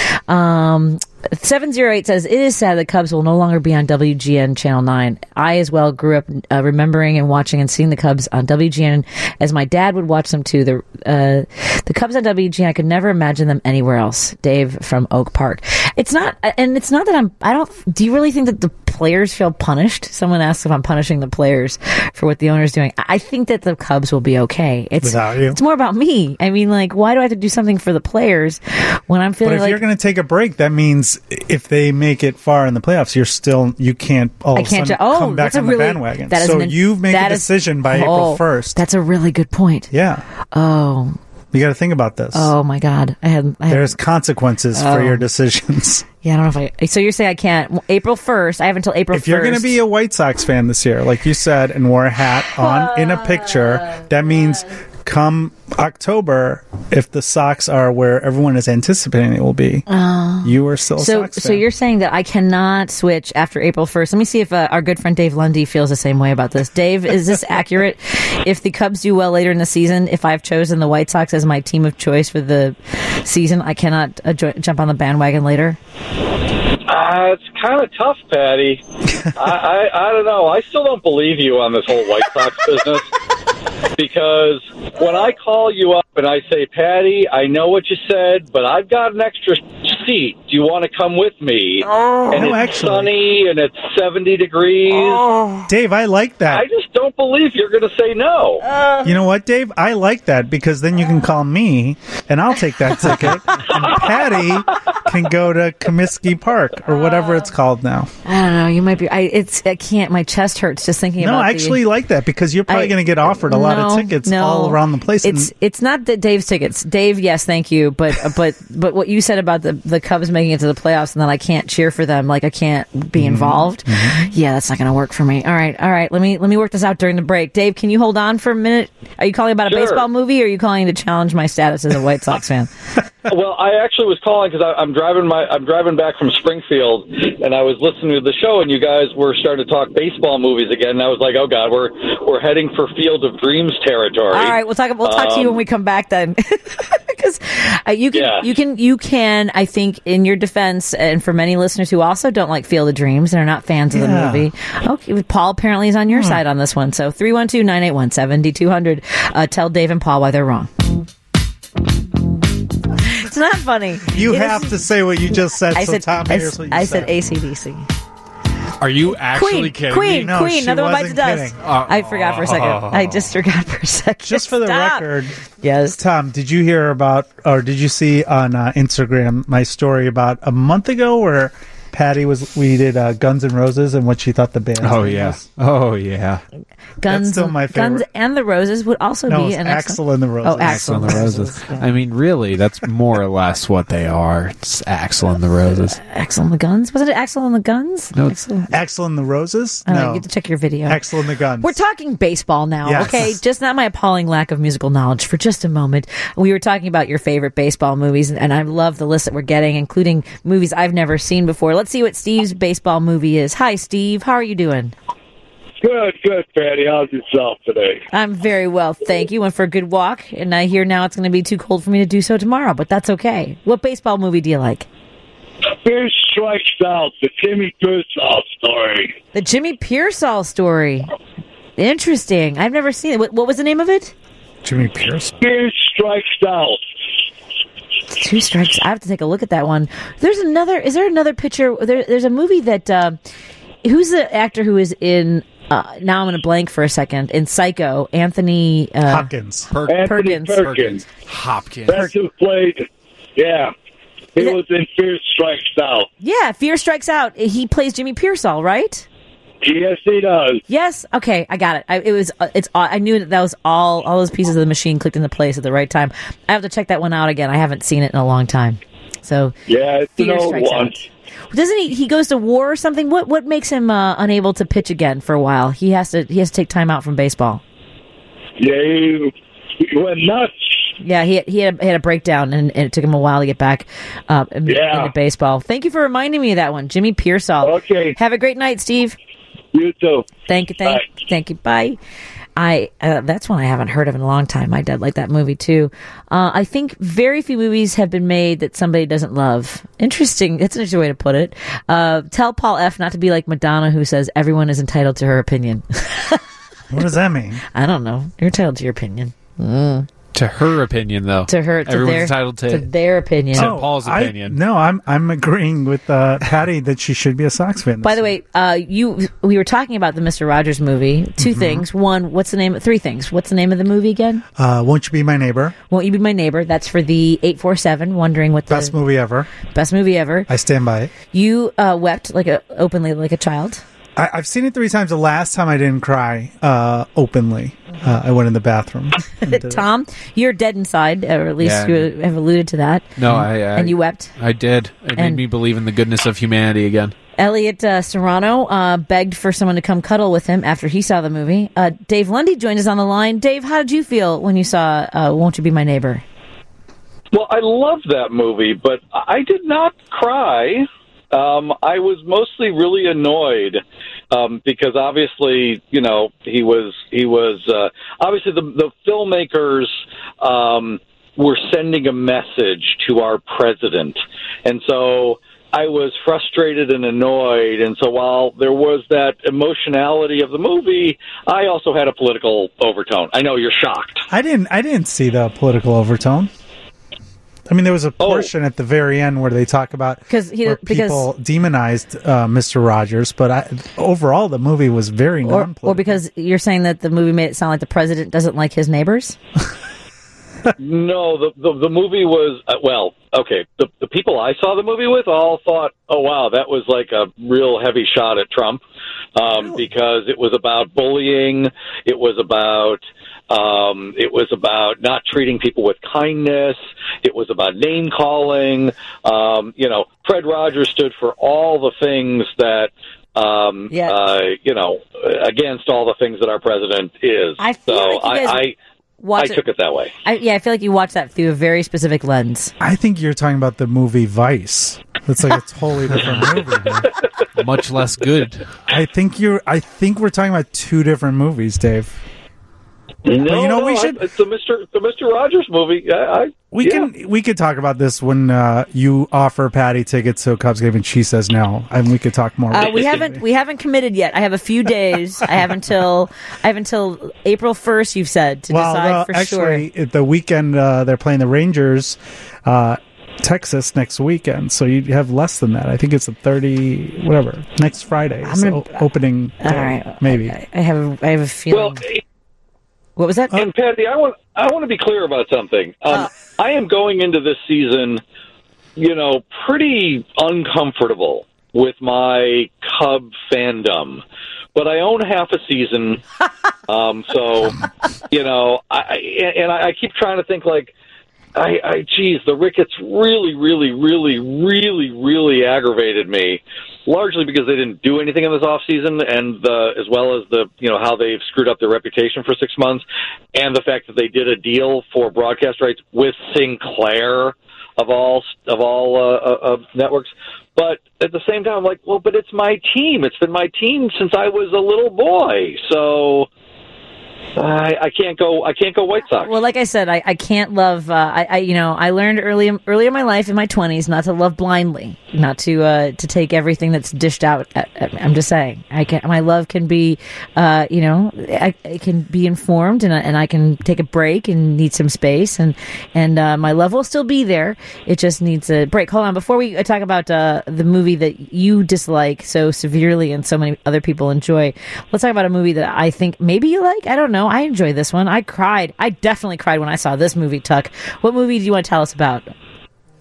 Um, seven oh eight says, it is sad the Cubs will no longer be on W G N Channel nine. I as well grew up uh, remembering and watching and seeing the Cubs on W G N as my dad would watch them too. The uh, the Cubs on W G N, I could never imagine them anywhere else. Dave from Oak Park. It's not, and it's not that I'm, I don't, do you really think that the players feel punished? Someone asked if I'm punishing the players for what the owner's doing. I think that the Cubs will be okay. It's, Without you. It's more about me. I mean, like, why do I have to do something for the players when I'm feeling But if like you're going to take a break, that means if they make it far in the playoffs, you're still you can't all I of a can't. sudden Ju- oh, come back that's a on the really bandwagon. that is so an, you make that a is- decision by oh, April first. That's a really good point. Yeah. Oh. You got to think about this. Oh my God. I had. I had There's consequences Oh. for your decisions. yeah. I don't know if I. So you're saying I can't. April first. I have until April. If you're going to be a White Sox fan this year, like you said, and wore a hat on in a picture, that means come October, if the Sox are where everyone is anticipating it will be, Oh. you are still a So, Sox fan. so you're saying that I cannot switch after April first. Let me see if uh, our good friend Dave Lundy feels the same way about this. Dave, is this accurate? If the Cubs do well later in the season, if I've chosen the White Sox as my team of choice for the season, I cannot uh, jo- jump on the bandwagon later? Uh, it's kind of tough, Patty. I, I I don't know. I still don't believe you on this whole White Sox business. Because when I call you up and I say, Patty, I know what you said, but I've got an extra seat. Do you want to come with me? Oh, and no, it's actually. sunny and it's seventy degrees. Oh. Dave, I like that. I just don't believe you're going to say no. You know what, Dave? I like that because then you can call me and I'll take that ticket, and Patty can go to Comiskey Park or whatever it's called now. I don't know. You might be. I. It's. I can't. My chest hurts just thinking No, about. I actually the, like that because you're probably I- going to get offered a lot of no, tickets no. all around the place. It's and it's not that Dave's tickets. Dave, yes, thank you, but but but what you said about the the Cubs making it to the playoffs and then I can't cheer for them, like I can't be Mm-hmm. involved. Yeah, that's not going to work for me. All right, all right. Let me let me work this out during the break. Dave, can you hold on for a minute? Are you calling about a Sure. baseball movie, or are you calling to challenge my status as a White Sox fan? Well, I actually was calling because I'm driving my I'm driving back from Springfield, and I was listening to the show, and you guys were starting to talk baseball movies again. And I was like, oh God, we're we're heading for Field of Dreams territory. All right, we'll talk. We'll talk to you Um, when we come back then, because uh, you can, Yeah. you can, you can. I think, in your defense, and for many listeners who also don't like Field of Dreams and are not fans of Yeah. the movie, okay, Paul apparently is on your side on this one. So three one two nine eight one seventy two hundred. Uh, tell Dave and Paul why they're wrong. It's not funny. you It have is- to say what you just said, I so said. Tom I, hears what you I said. said A C D C. Are you actually Queen, kidding Queen, me? No, Queen. she Another one bites the wasn't dust. kidding. Uh, I forgot for a second. I just forgot for a second. Just for the Stop. record, Yes. Tom, did you hear about, or did you see on uh, Instagram my story about a month ago where Patty was, we did uh, Guns N' Roses and what she thought the band Oh name yeah. was? Oh yeah. Guns, still my Guns favorite. and the Roses would also No, be it's an Axl excellent. and the Roses. Oh, Axl Axl and the Roses. Yeah. I mean, really, that's more or less what they are. It's Axl and the Roses. Axl and the Guns? Wasn't it Axl and the Guns? No. Axl. Axl and the Roses? I don't know, No. you have to check your video. Axl and the Guns. We're talking baseball now, Yes. okay? Just not my appalling lack of musical knowledge for just a moment. We were talking about your favorite baseball movies, and I love the list that we're getting, including movies I've never seen before. Let's see what Steve's baseball movie is. Hi, Steve. How are you doing? Good, good, Patty. How's yourself today? I'm very well, thank you. Went for a good walk, and I hear now it's going to be too cold for me to do so tomorrow, but that's okay. What baseball movie do you like? Pierce Strikes Out, the Jimmy Pearsall story. The Jimmy Pearsall story. Interesting. I've never seen it. What, what was the name of it? Jimmy Pierce. Pierce Strikes Out. Two Strikes. I have to take a look at that one. There's another. Is there another picture? There, there's a movie that. Uh, who's the actor who is in? Uh, now I'm going to blank for a second. In Psycho, Anthony uh, Hopkins. Per- Anthony Perkins. Perkins. Hopkins. That's who played, yeah. He was in Fear Strikes Out. Yeah, Fear Strikes Out. He plays Jimmy Pearsall, right? Yes, he does. Yes. Okay, I got it. I, it was. Uh, it's. Uh, I knew that that was all. All those pieces of the machine clicked into place at the right time. I have to check that one out again. I haven't seen it in a long time. So yeah, it's Fear an old Strikes one. Out. Doesn't he? He goes to war or something. What? What makes him uh, unable to pitch again for a while? He has to. He has to take time out from baseball. Yeah, he, he went nuts. Yeah, he he had a, he had a breakdown, and, and it took him a while to get back uh, in, Yeah. into baseball. Thank you for reminding me of that one, Jimmy Pearsall. Okay. Have a great night, Steve. You too. Thank you. Thank. Bye. Thank you. Bye. I uh, that's one I haven't heard of in a long time. My dad liked that movie too. Uh, I think very few movies have been made that somebody doesn't love. Interesting. That's an interesting way to put it. Uh, tell Paul F. not to be like Madonna, who says everyone is entitled to her opinion. What does that mean? I don't know. You're entitled to your opinion. Mm. To her opinion, though. To her, to Everyone's their, entitled to, to their opinion. to Oh, Paul's I- opinion. no, I'm I'm agreeing with uh, Patty that she should be a Sox fan. By the way, uh, you we were talking about the Mister Rogers movie. Two Mm-hmm. things. One, what's the name? Three things. What's the name of the movie again? uh, Won't You Be My Neighbor? Won't You Be My Neighbor? That's for the eight four seven. Wondering what the Best movie ever. best movie ever. I stand by it. You uh, wept like a openly like a child. I, I've seen it three times. The last time I didn't cry uh, openly. Uh, I went in the bathroom. and did it. Tom, you're dead inside, or at least Yeah. you have alluded to that. No, I, I and you wept. I did. It made And- me believe in the goodness of humanity again. Elliot uh, Serrano uh, begged for someone to come cuddle with him after he saw the movie. Uh, Dave Lundy joined us on the line. Dave, how did you feel when you saw uh, Won't You Be My Neighbor? Well, I loved that movie, but I did not cry. Um, I was mostly really annoyed um, because obviously, you know, he was he was uh, obviously the the filmmakers um, were sending a message to our president, and so I was frustrated and annoyed. And so while there was that emotionality of the movie, I also had a political overtone. I know you're shocked. I didn't. I didn't see the political overtone. I mean, there was a portion at the very end where they talk about 'Cause he- where because- people demonized uh, Mister Rogers, but I, overall the movie was very Or, non-political. or because you're saying that the movie made it sound like the president doesn't like his neighbors? No, the, the the movie was uh, well, okay. The the people I saw the movie with all thought, "Oh wow, that was like a real heavy shot at Trump," um, because it was about bullying. It was about um, it was about not treating people with kindness. It was about name calling. Um, you know, Fred Rogers stood for all the things that. Um, Yeah. uh, you know, against all the things that our president is. I feel so like you guys I, I, watch I it- took it that way. I, yeah, I feel like you watched that through a very specific lens. I think you're talking about the movie Vice. It's like a totally different movie. man. Much less good. I think you're. I think we're talking about two different movies, Dave. No, you know, no, we I- should- It's the Mister the Mister Rogers movie. I, I We yeah. can we could talk about this when uh, you offer Patty tickets to a Cubs game and she says no, and we could talk more. Uh, we haven't we haven't committed yet. I have a few days. I have until I have until April first. You've said to well, decide uh, for actually, sure. at the weekend uh, they're playing the Rangers, uh, Texas next weekend, so you have less than that. I think it's the thirty whatever next Friday. I'm gonna- so opening All day, right, maybe. I, I have I have a feeling. Well, what was that? and Patty, I want I want to be clear about something. Um, Uh. I am going into this season, you know, pretty uncomfortable with my Cub fandom. But I own half a season, um, so you know, I and I, I keep trying to think like, I, I, geez, the Ricketts really, really, really, really, really aggravated me, largely because they didn't do anything in this off season, and the, as well as the, you know, how they've screwed up their reputation for six months, and the fact that they did a deal for broadcast rights with Sinclair of all of all uh, uh, networks. But at the same time, I'm like, well, but it's my team. It's been my team since I was a little boy, so. I, I can't go. I can't go White Sox. Well, like I said, I, I can't love. Uh, I, I you know I learned early early in my life in my twenties not to love blindly, not to uh, to take everything that's dished out. At, at, I'm just saying, I can my love can be, uh, you know, I, I can be informed and I, and I can take a break and need some space and and uh, my love will still be there. It just needs a break. Hold on, before we talk about uh, the movie that you dislike so severely and so many other people enjoy, let's talk about a movie that I think maybe you like. I don't know. I enjoy this one. I cried. I definitely cried when I saw this movie, Tuck. What movie do you want to tell us about?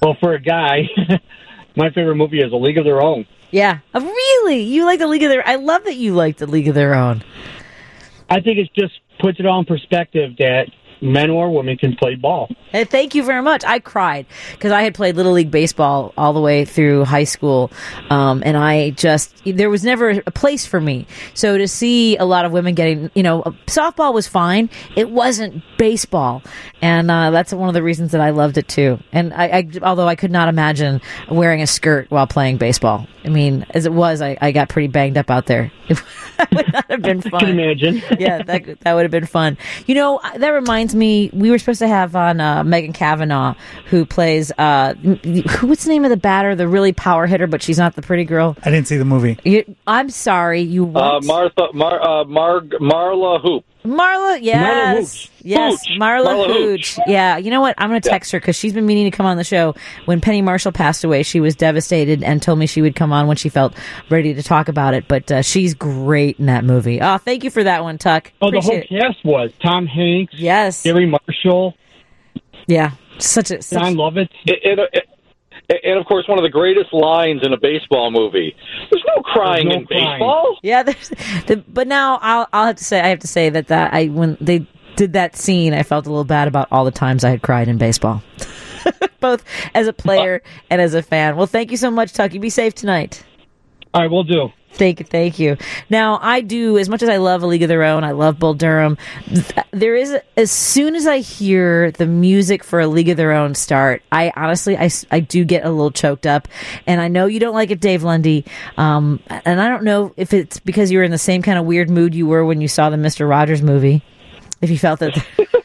Well, for a guy, my favorite movie is A League of Their Own. Yeah. Oh, really? You like The League of Their I love that you like The League of Their Own. I think it just puts it all in perspective that men or women can play ball. And thank you very much. I cried because I had played Little League Baseball all the way through high school. Um, and I just, there was never a place for me. So to see a lot of women getting, you know, softball was fine. It wasn't baseball. And uh, that's one of the reasons that I loved it too. And I, I, although I could not imagine wearing a skirt while playing baseball. I mean, as it was, I, I got pretty banged up out there. It would not have been fun. I can imagine. Yeah, that that would have been fun. You know, that reminds me, we were supposed to have on uh, Megan Cavanaugh, who plays, uh, who, what's the name of the batter, the really power hitter, but she's not the pretty girl? I didn't see the movie. You, I'm sorry, you Uh, what? Martha, Mar, uh, Mar, Marla Hoop. Marla, yes. Yes, Hooch. Marla, Marla Hooch. Yeah, you know what? I'm going to text her because she's been meaning to come on the show. When Penny Marshall passed away, she was devastated and told me she would come on when she felt ready to talk about it. But uh, she's great in that movie. Oh, thank you for that one, Tuck. Oh, the whole Appreciate it. cast was Tom Hanks, Yes. Gary Marshall, Yeah, such a. Such John Lovitz. And, and, and, of course, one of the greatest lines in a baseball movie. There's no crying There's no in crying. baseball. Yeah, there's, the, but now I'll I'll have to say I have to say that that I when they did that scene, I felt a little bad about all the times I had cried in baseball, both as a player and as a fan. Well, thank you so much, Tuck. You be safe tonight. All right, we'll do. Thank you, thank you. Now, I do, as much as I love A League of Their Own, I love Bull Durham, th- there is, as soon as I hear the music for A League of Their Own start, I honestly, I, s- I do get a little choked up. And I know you don't like it, Dave Lundy. Um, and I don't know if it's because you were in the same kind of weird mood you were when you saw the Mister Rogers movie. If you felt that...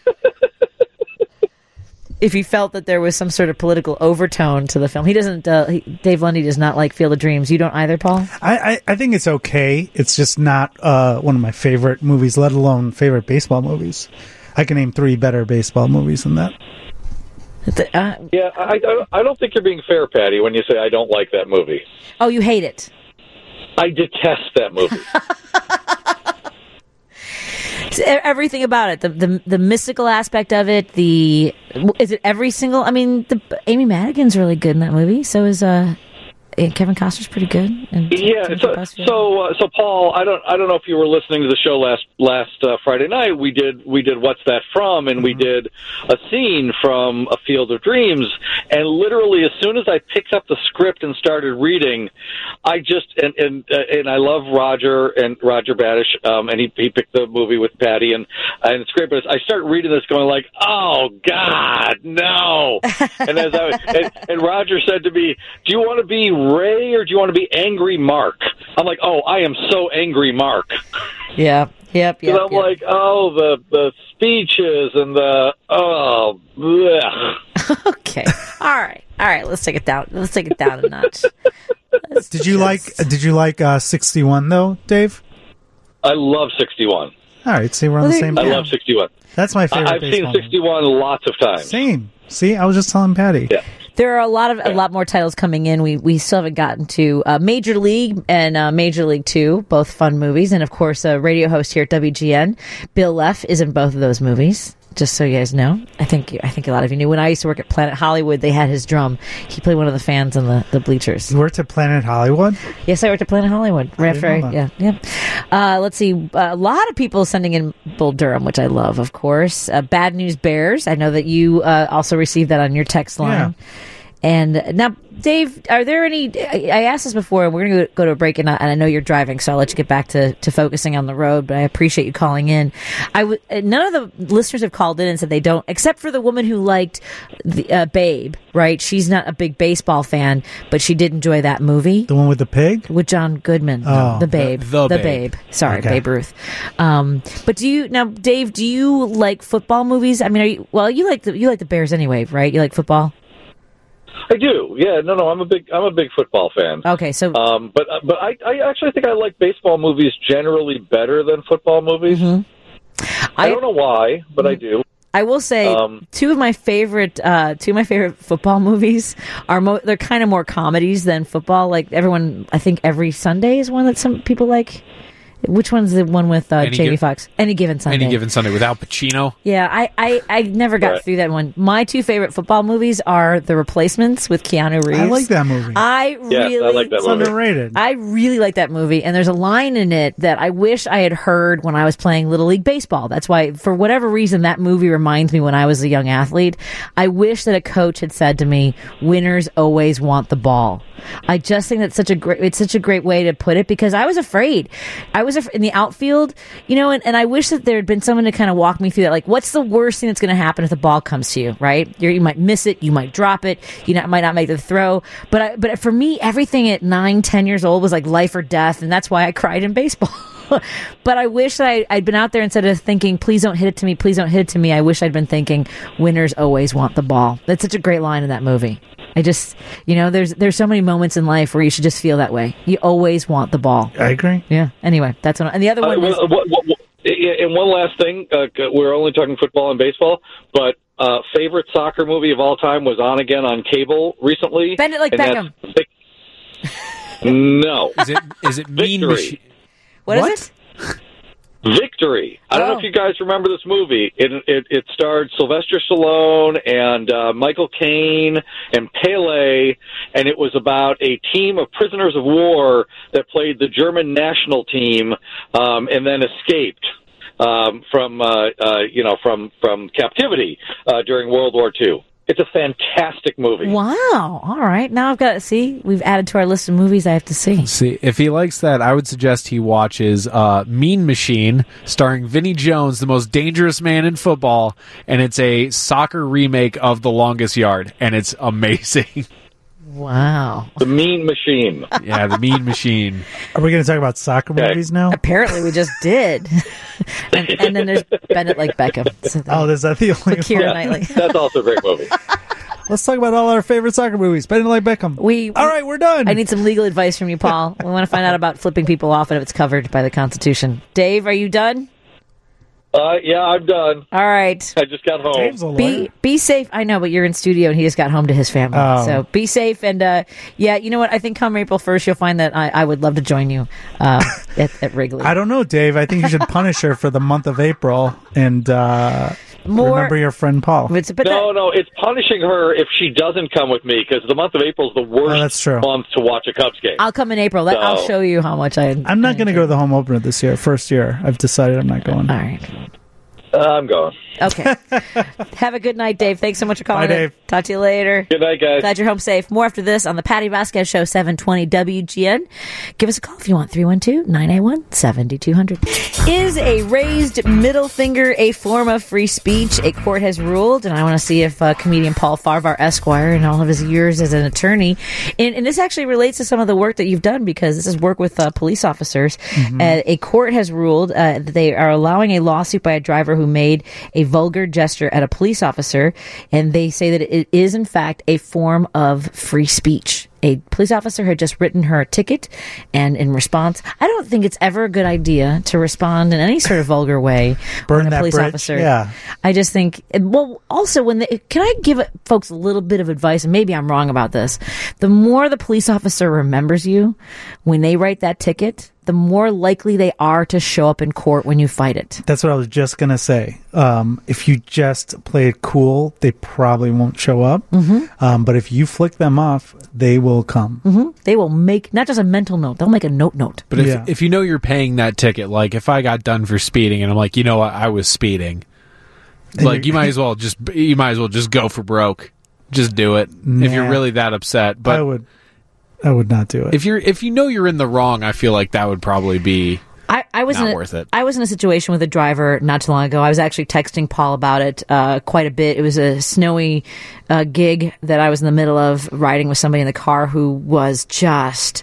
If you felt that there was some sort of political overtone to the film. He doesn't, uh, he, Dave Lundy does not like Field of Dreams. You don't either, Paul? I, I, I think it's okay. It's just not uh, one of my favorite movies, let alone favorite baseball movies. I can name three better baseball movies than that. Uh, Yeah, I, I, I don't think you're being fair, Patty, when you say I don't like that movie. Oh, you hate it? I detest that movie. Everything about it, the, the the mystical aspect of it, the is it every single? I mean, the Amy Madigan's really good in that movie. So is uh, and Kevin Costner's pretty good. And Yeah, so so, uh, so Paul, I don't I don't know if you were listening to the show last last uh, Friday night. We did we did What's That From, and we did a scene from A Field of Dreams. And literally, as soon as I picked up the script and started reading, I just and and uh, and I love Roger and Roger Badish, um, and he he picked the movie with Patty, and and it's great. But I start reading this, going like, oh God, no! And as I and, and Roger said to me, do you want to be Ray or do you want to be Angry Mark? I'm like, oh, I am so Angry Mark. Yeah, yep, yep. I'm yep. like, oh, the the speeches and the oh, blech. Okay, all right, all right. Let's take it down. Let's take it down a notch. Let's Did you just- like Did you like uh, sixty-one though, Dave? I love sixty-one. All right, see, we're on Well, the there- same I page. love sixty-one. That's my favorite. I- I've seen baseball movie. sixty-one lots of times. Same. See, I was just telling Patty. Yeah. There are a lot of a lot more titles coming in. We we still haven't gotten to uh, Major League and uh, Major League Two, both fun movies, and of course, a radio host here at W G N, Bill Leff, is in both of those movies. Just so you guys know, I think I think a lot of you knew. When I used to work at Planet Hollywood, they had his drum. He played one of the fans in the, the bleachers. You worked at Planet Hollywood? Yes, I worked at Planet Hollywood. Right after didn't I, know yeah, yeah. Uh, let's see. Uh, a lot of people sending in Bull Durham, which I love, of course. Uh, Bad News Bears. I know that you uh, also received that on your text line. Yeah. And now, Dave, are there any? I I asked this before, and we're going to go to a break, and I, and I know you're driving, so I'll let you get back to, to focusing on the road. But I appreciate you calling in. I w- none of the listeners have called in and said they don't, except for the woman who liked the, uh, Babe. Right? She's not a big baseball fan, but she did enjoy that movie. The one with the pig? With John Goodman, Oh. the Babe, The- the Babe. Sorry, Okay. Babe Ruth. Um, but do you now, Dave? Do you like football movies? I mean, are you? Well, you like the you like the Bears anyway, right? You like football. I do. Yeah. No. No. I'm a big. I'm a big football fan. Okay, so Um. But but I I actually think I like baseball movies generally better than football movies. I, I don't know why, but I do. I will say Um, two of my favorite uh, two of my favorite football movies are mo- they're kind of more comedies than football. Like everyone, I think Every Sunday is one that some people like. Which one's the one with uh, Any Jamie Giv- Foxx? Any Given Sunday. Any Given Sunday with Al Pacino. Yeah, I, I, I never got Right. through that one. My two favorite football movies are The Replacements with Keanu Reeves. I like that movie. I Yes, really I like that It's movie. underrated. I really like that movie, and there's a line in it that I wish I had heard when I was playing Little League Baseball. That's why, for whatever reason, that movie reminds me when I was a young athlete. I wish that a coach had said to me, "Winners always want the ball." I just think that's such a great, it's such a great way to put it, because I was afraid. I was af- in the outfield, you know, and, and I wish that there had been someone to kind of walk me through that. Like, what's the worst thing that's going to happen if the ball comes to you, right? You're, you might miss it, you might drop it, you not, might not make the throw. But I, but for me, everything at nine, ten years old was like life or death, and that's why I cried in baseball. But I wish that I, I'd been out there, instead of thinking, please don't hit it to me, please don't hit it to me, I wish I'd been thinking, winners always want the ball. That's such a great line in that movie. I just, you know, there's there's so many moments in life where you should just feel that way. You always want the ball. I agree. Yeah. Anyway, that's one. And the other Uh, one is, what, what, what, and one last thing, uh, we're only talking football and baseball, but uh, favorite soccer movie of all time was on again on cable recently. Bend It Like and Beckham. that's- No. Is it is it Mean Victory. Machine? what is what? it? Victory. I don't know Oh. if you guys remember this movie. It it, it starred Sylvester Stallone and uh, Michael Caine and Pele, and it was about a team of prisoners of war that played the German national team, um, and then escaped um, from uh, uh, you know from from captivity uh, during World War Two. It's a fantastic movie. Wow. All right. Now I've got to see. We've added to our list of movies I have to see. See, if he likes that, I would suggest he watches uh, Mean Machine, starring Vinnie Jones, the most dangerous man in football, and it's a soccer remake of The Longest Yard, and it's amazing. Wow. The Mean Machine. Yeah, The Mean Machine. Are we going to talk about soccer Okay. movies now? Apparently, we just did. and, and then there's Bend It Like Beckham. So Oh, is that the only Keira one? Knightley. That's also a great movie. Let's talk about all our favorite soccer movies. Bend It Like Beckham. We, All right, we're done. I need some legal advice from you, Paul. We want to find out about flipping people off and if it's covered by the Constitution. Dave, are you done? Uh, yeah, I'm done. All right. I just got home. Dave's a lawyer. Be be safe. I know, but you're in studio and he just got home to his family. Oh. So be safe. And uh, yeah, you know what? I think come April first, you'll find that I, I would love to join you uh, at, at Wrigley. I don't know, Dave. I think you should punish her for the month of April and uh, More- remember your friend Paul. It's, but No, that, no, it's punishing her if she doesn't come with me because the month of April is the worst Oh, that's true. month to watch a Cubs game. I'll come in April. Let, I'll So- show you how much I. I'm not going to go to the home opener this year. First year. I've decided I'm not going. All right. Uh, I'm going. Okay. Have a good night, Dave. Thanks so much for calling. Bye, in. Dave. Talk to you later. Good night, guys. Glad you're home safe. More after this on the Patty Vasquez Show, seven twenty W G N. Give us a call if you want, three one two, nine eight one, seven two zero zero. Is a raised middle finger a form of free speech? A court has ruled, and I want to see if uh, comedian Paul Farvar Esquire, in all of his years as an attorney, and, and this actually relates to some of the work that you've done, because this is work with uh, police officers. Mhm. Uh, a court has ruled uh, that they are allowing a lawsuit by a driver who made a vulgar gesture at a police officer, and they say that it is in fact a form of free speech. A police officer had just written her a ticket, and in response, I don't think it's ever a good idea to respond in any sort of vulgar way Burn when a that police bridge, officer. yeah. I just think, well, also when they, can I give folks a little bit of advice, and maybe I'm wrong about this. The more the police officer remembers you when they write that ticket, the more likely they are to show up in court when you fight it. That's what I was just going to say. Um, if you just play it cool, they probably won't show up. Mm-hmm. Um, but if you flick them off, they will come. Mm-hmm. They will make not just a mental note; they'll make a note note. But if Yeah. if you know you're paying that ticket, like if I got done for speeding and I'm like, you know what, I was speeding, like you might as well just you might as well just go for broke, just do it if you're Nah. really that upset. But I would, I would not do it. if you're if you know you're in the wrong, I feel like that would probably be I, I was not in a, worth it. I was in a situation with a driver not too long ago. I was actually texting Paul about it uh, quite a bit. It was a snowy uh, gig that I was in the middle of, riding with somebody in the car who was just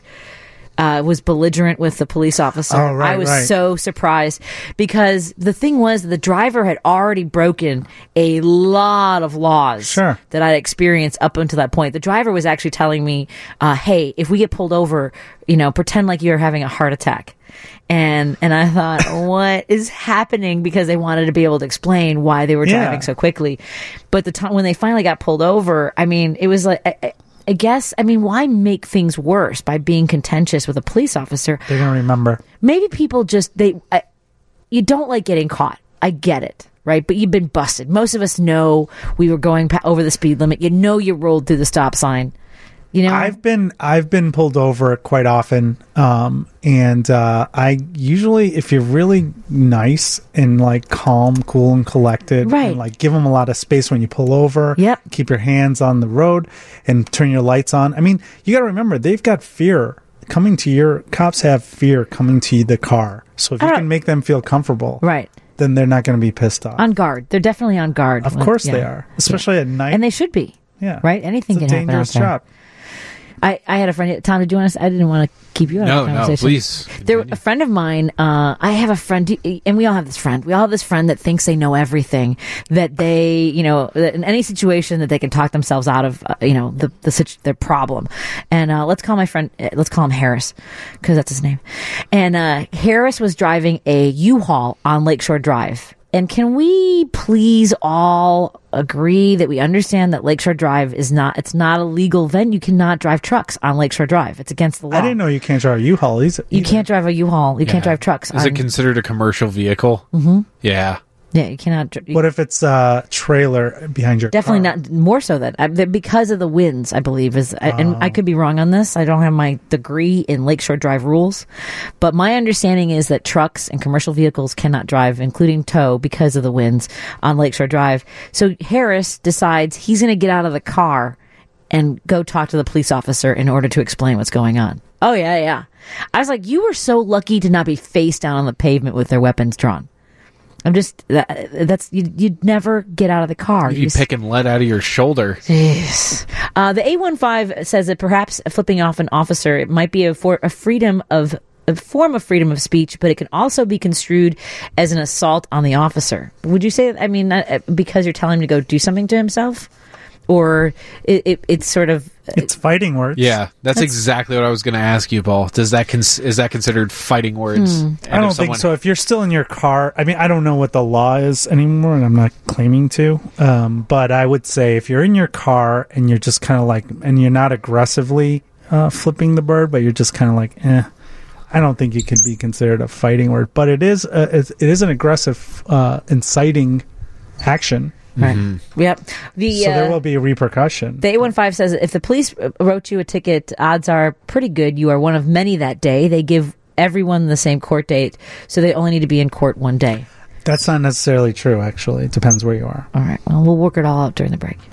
uh, was belligerent with the police officer. Oh, right, I was right. so surprised, because the thing was the driver had already broken a lot of laws Sure. that I'd experienced up until that point. The driver was actually telling me, uh, hey, if we get pulled over, you know, pretend like you're having a heart attack. And and I thought, what is happening? Because they wanted to be able to explain why they were Yeah. driving so quickly. But the time when they finally got pulled over, I mean, it was like, I, I guess, I mean, why make things worse by being contentious with a police officer? They're going to remember. Maybe people just, they, uh, you don't like getting caught. I get it, right? But you've been busted. Most of us know we were going pa- over the speed limit. You know you rolled through the stop sign. You know, I've been I've been pulled over quite often, um, and uh, I usually, if you're really nice and like calm, cool, and collected, right. and like give them a lot of space when you pull over, yep. keep your hands on the road and turn your lights on. I mean, you got to remember they've got fear coming to your cops have fear coming to the car, so if you can make them feel comfortable, right. then they're not going to be pissed off. On guard, they're definitely on guard. Of course yeah. they are, especially yeah. at night, and they should be. Yeah, right. Anything it's can a happen dangerous out there. job. I, I had a friend, Tom, did you want to, I didn't want to keep you out no, of the conversation. No, please. There, a friend of mine, uh, I have a friend, and we all have this friend. We all have this friend that thinks they know everything, that they, you know, in any situation that they can talk themselves out of, uh, you know, the, the, their problem. And, uh, let's call my friend, let's call him Harris, because that's his name. And, uh, Harris was driving a U-Haul on Lakeshore Drive. And can we please all agree that we understand that Lakeshore Drive is not, it's not a legal venue. You cannot drive trucks on Lakeshore Drive. It's against the law. I didn't know you can't drive a U-Haul either. You can't drive a U-Haul. You yeah. can't drive trucks. Is on, it considered a commercial vehicle? Mm-hmm. Yeah. Yeah, you cannot. You, what if it's a trailer behind your definitely car? Not more so that uh, because of the winds, I believe is, oh. and I could be wrong on this. I don't have my degree in Lakeshore Drive rules, but my understanding is that trucks and commercial vehicles cannot drive, including tow, because of the winds on Lakeshore Drive. So Harris decides he's going to get out of the car and go talk to the police officer in order to explain what's going on. Oh yeah, yeah. I was like, you were so lucky to not be face down on the pavement with their weapons drawn. I'm just, that, that's, you, you'd never get out of the car. You'd be picking lead out of your shoulder. Jeez. Uh, the A fifteen says that perhaps flipping off an officer, it might be a, for, a freedom of, a form of freedom of speech, but it can also be construed as an assault on the officer. Would you say, I mean, uh, because you're telling him to go do something to himself? Or it, it, it's sort of... It's fighting words. Yeah, that's, that's exactly what I was going to ask you, Paul. Does that cons- is that considered fighting words? Hmm. I don't someone... think so. If you're still in your car, I mean, I don't know what the law is anymore, and I'm not claiming to. Um, but I would say if you're in your car and you're just kind of like, and you're not aggressively uh, flipping the bird, but you're just kind of like, eh, I don't think it can be considered a fighting word. But it is, a, it is an aggressive, uh, inciting action. Right. Mm-hmm. Yep. The, so there uh, will be a repercussion. The A fifteen says that if the police wrote you a ticket, odds are pretty good you are one of many that day. They give everyone the same court date, so they only need to be in court one day. That's not necessarily true, actually. It depends where you are. All right. Well, we'll work it all out during the break.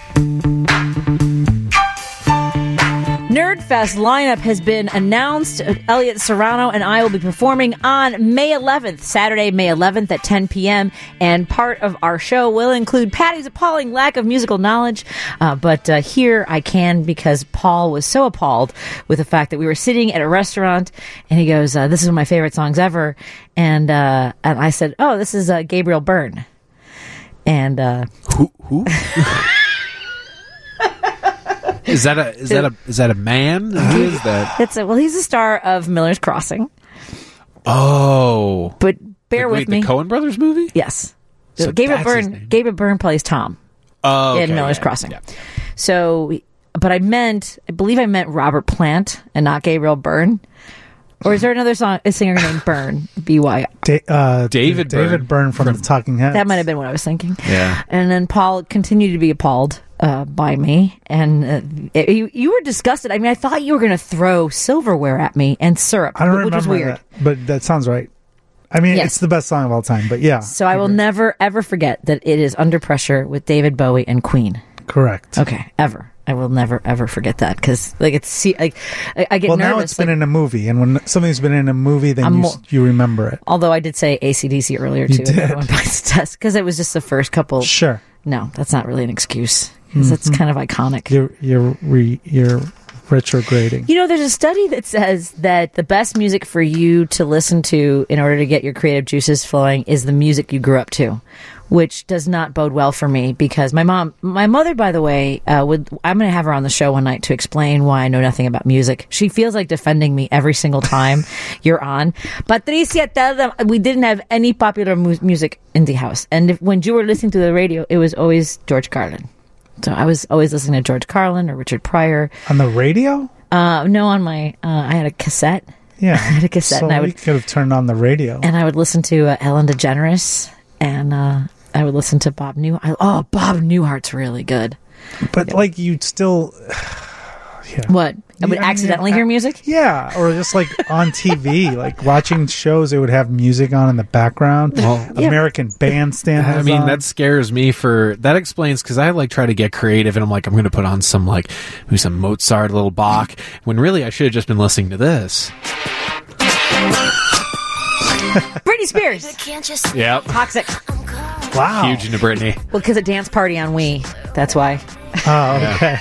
Nerdfest lineup has been announced. Elliot Serrano and I will be performing on May eleventh, Saturday, May eleventh at ten p.m. And part of our show will include Patty's appalling lack of musical knowledge. Uh, but uh, here I can because Paul was so appalled with the fact that we were sitting at a restaurant and he goes, uh, this is one of my favorite songs ever. And, uh, and I said, oh, this is uh, Gabriel Byrne. And uh, who? Who? Is that a is that a is that a man? Who is that? It's a, well, he's the star of Miller's Crossing. Oh, but bear like, with wait, me. The Coen Brothers movie? Yes. So Gabriel Byrne. Gabriel Byrne plays Tom. Oh, okay, in Miller's yeah, Crossing. Yeah. So, but I meant, I believe I meant Robert Plant and not Gabriel Byrne. Or is there another song, a singer named Byrne? B Y. Da- uh, David Byrne. David Byrne from, from the Talking Heads. That might have been what I was thinking. Yeah. And then Paul continued to be appalled uh, by me. And uh, it, you, you were disgusted. I mean, I thought you were going to throw silverware at me and syrup, I don't which remember was weird. That, but that sounds right. I mean, yes. It's the best song of all time, but yeah. So I will never, ever forget that it is Under Pressure with David Bowie and Queen. Correct. Okay, ever. I will never ever forget that because like it's like I, I get well, nervous. Well, now it's like, been in a movie, and when something's been in a movie, then you, more, you remember it. Although I did say A C D C earlier you too. Did. Everyone buys the test because it was just the first couple. Sure. No, that's not really an excuse because mm-hmm. it's kind of iconic. You're you're re, you're retrograding. You know, there's a study that says that the best music for you to listen to in order to get your creative juices flowing is the music you grew up to, which does not bode well for me because my mom, my mother, by the way, uh, would, I'm going to have her on the show one night to explain why I know nothing about music. She feels like defending me every single time you're on. Patricia, tell them we didn't have any popular mu- music in the house. And if, when you were listening to the radio, it was always George Carlin. So I was always listening to George Carlin or Richard Pryor. On the radio? Uh, no, on my, uh, I had a cassette. Yeah. I had a cassette So and I we would, could have turned on the radio. and I would listen to uh, Ellen DeGeneres and, uh, I would listen to Bob Newhart. Oh, Bob Newhart's really good. But, like, you'd still... yeah. What? I would Yeah, I mean, accidentally I- hear music? Yeah, or just like on T V, like watching shows, it would have music on in the background. American Bandstand. I was mean, on. that scares me for that explains because I like try to get creative and I'm like I'm going to put on some like maybe some Mozart, a little Bach, when really I should have just been listening to this. Britney Spears. Yep. Toxic. Wow. Huge into Britney. Well, because a dance party on Wii. That's why. Oh, okay.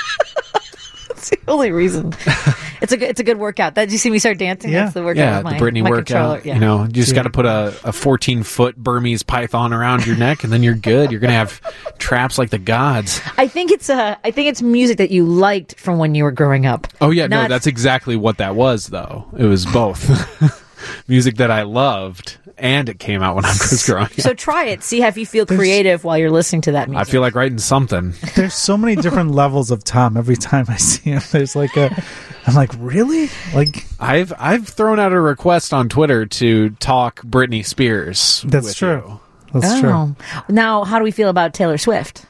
That's the only reason. It's a good, it's a good workout. That, did you see me start dancing? Yeah. That's the workout. Yeah, with my, the Britney my workout. controller. Yeah. You know, you just Yeah. got to put a, a fourteen foot Burmese python around your neck, and then you're good. You're gonna have traps like the gods. I think it's uh, I think it's music that you liked from when you were growing up. Oh yeah, no, Not- that's exactly what that was. Though it was both music that I loved, and it came out when I was growing up. So try it. See if you feel creative while you're listening to that I music. feel like writing something. There's so many different levels of Tom. Every time I see him, there's like a. I'm like, really? Like I've I've thrown out a request on Twitter to talk Britney Spears. that's with true. you. That's true. Oh. Now, how do we feel about Taylor Swift?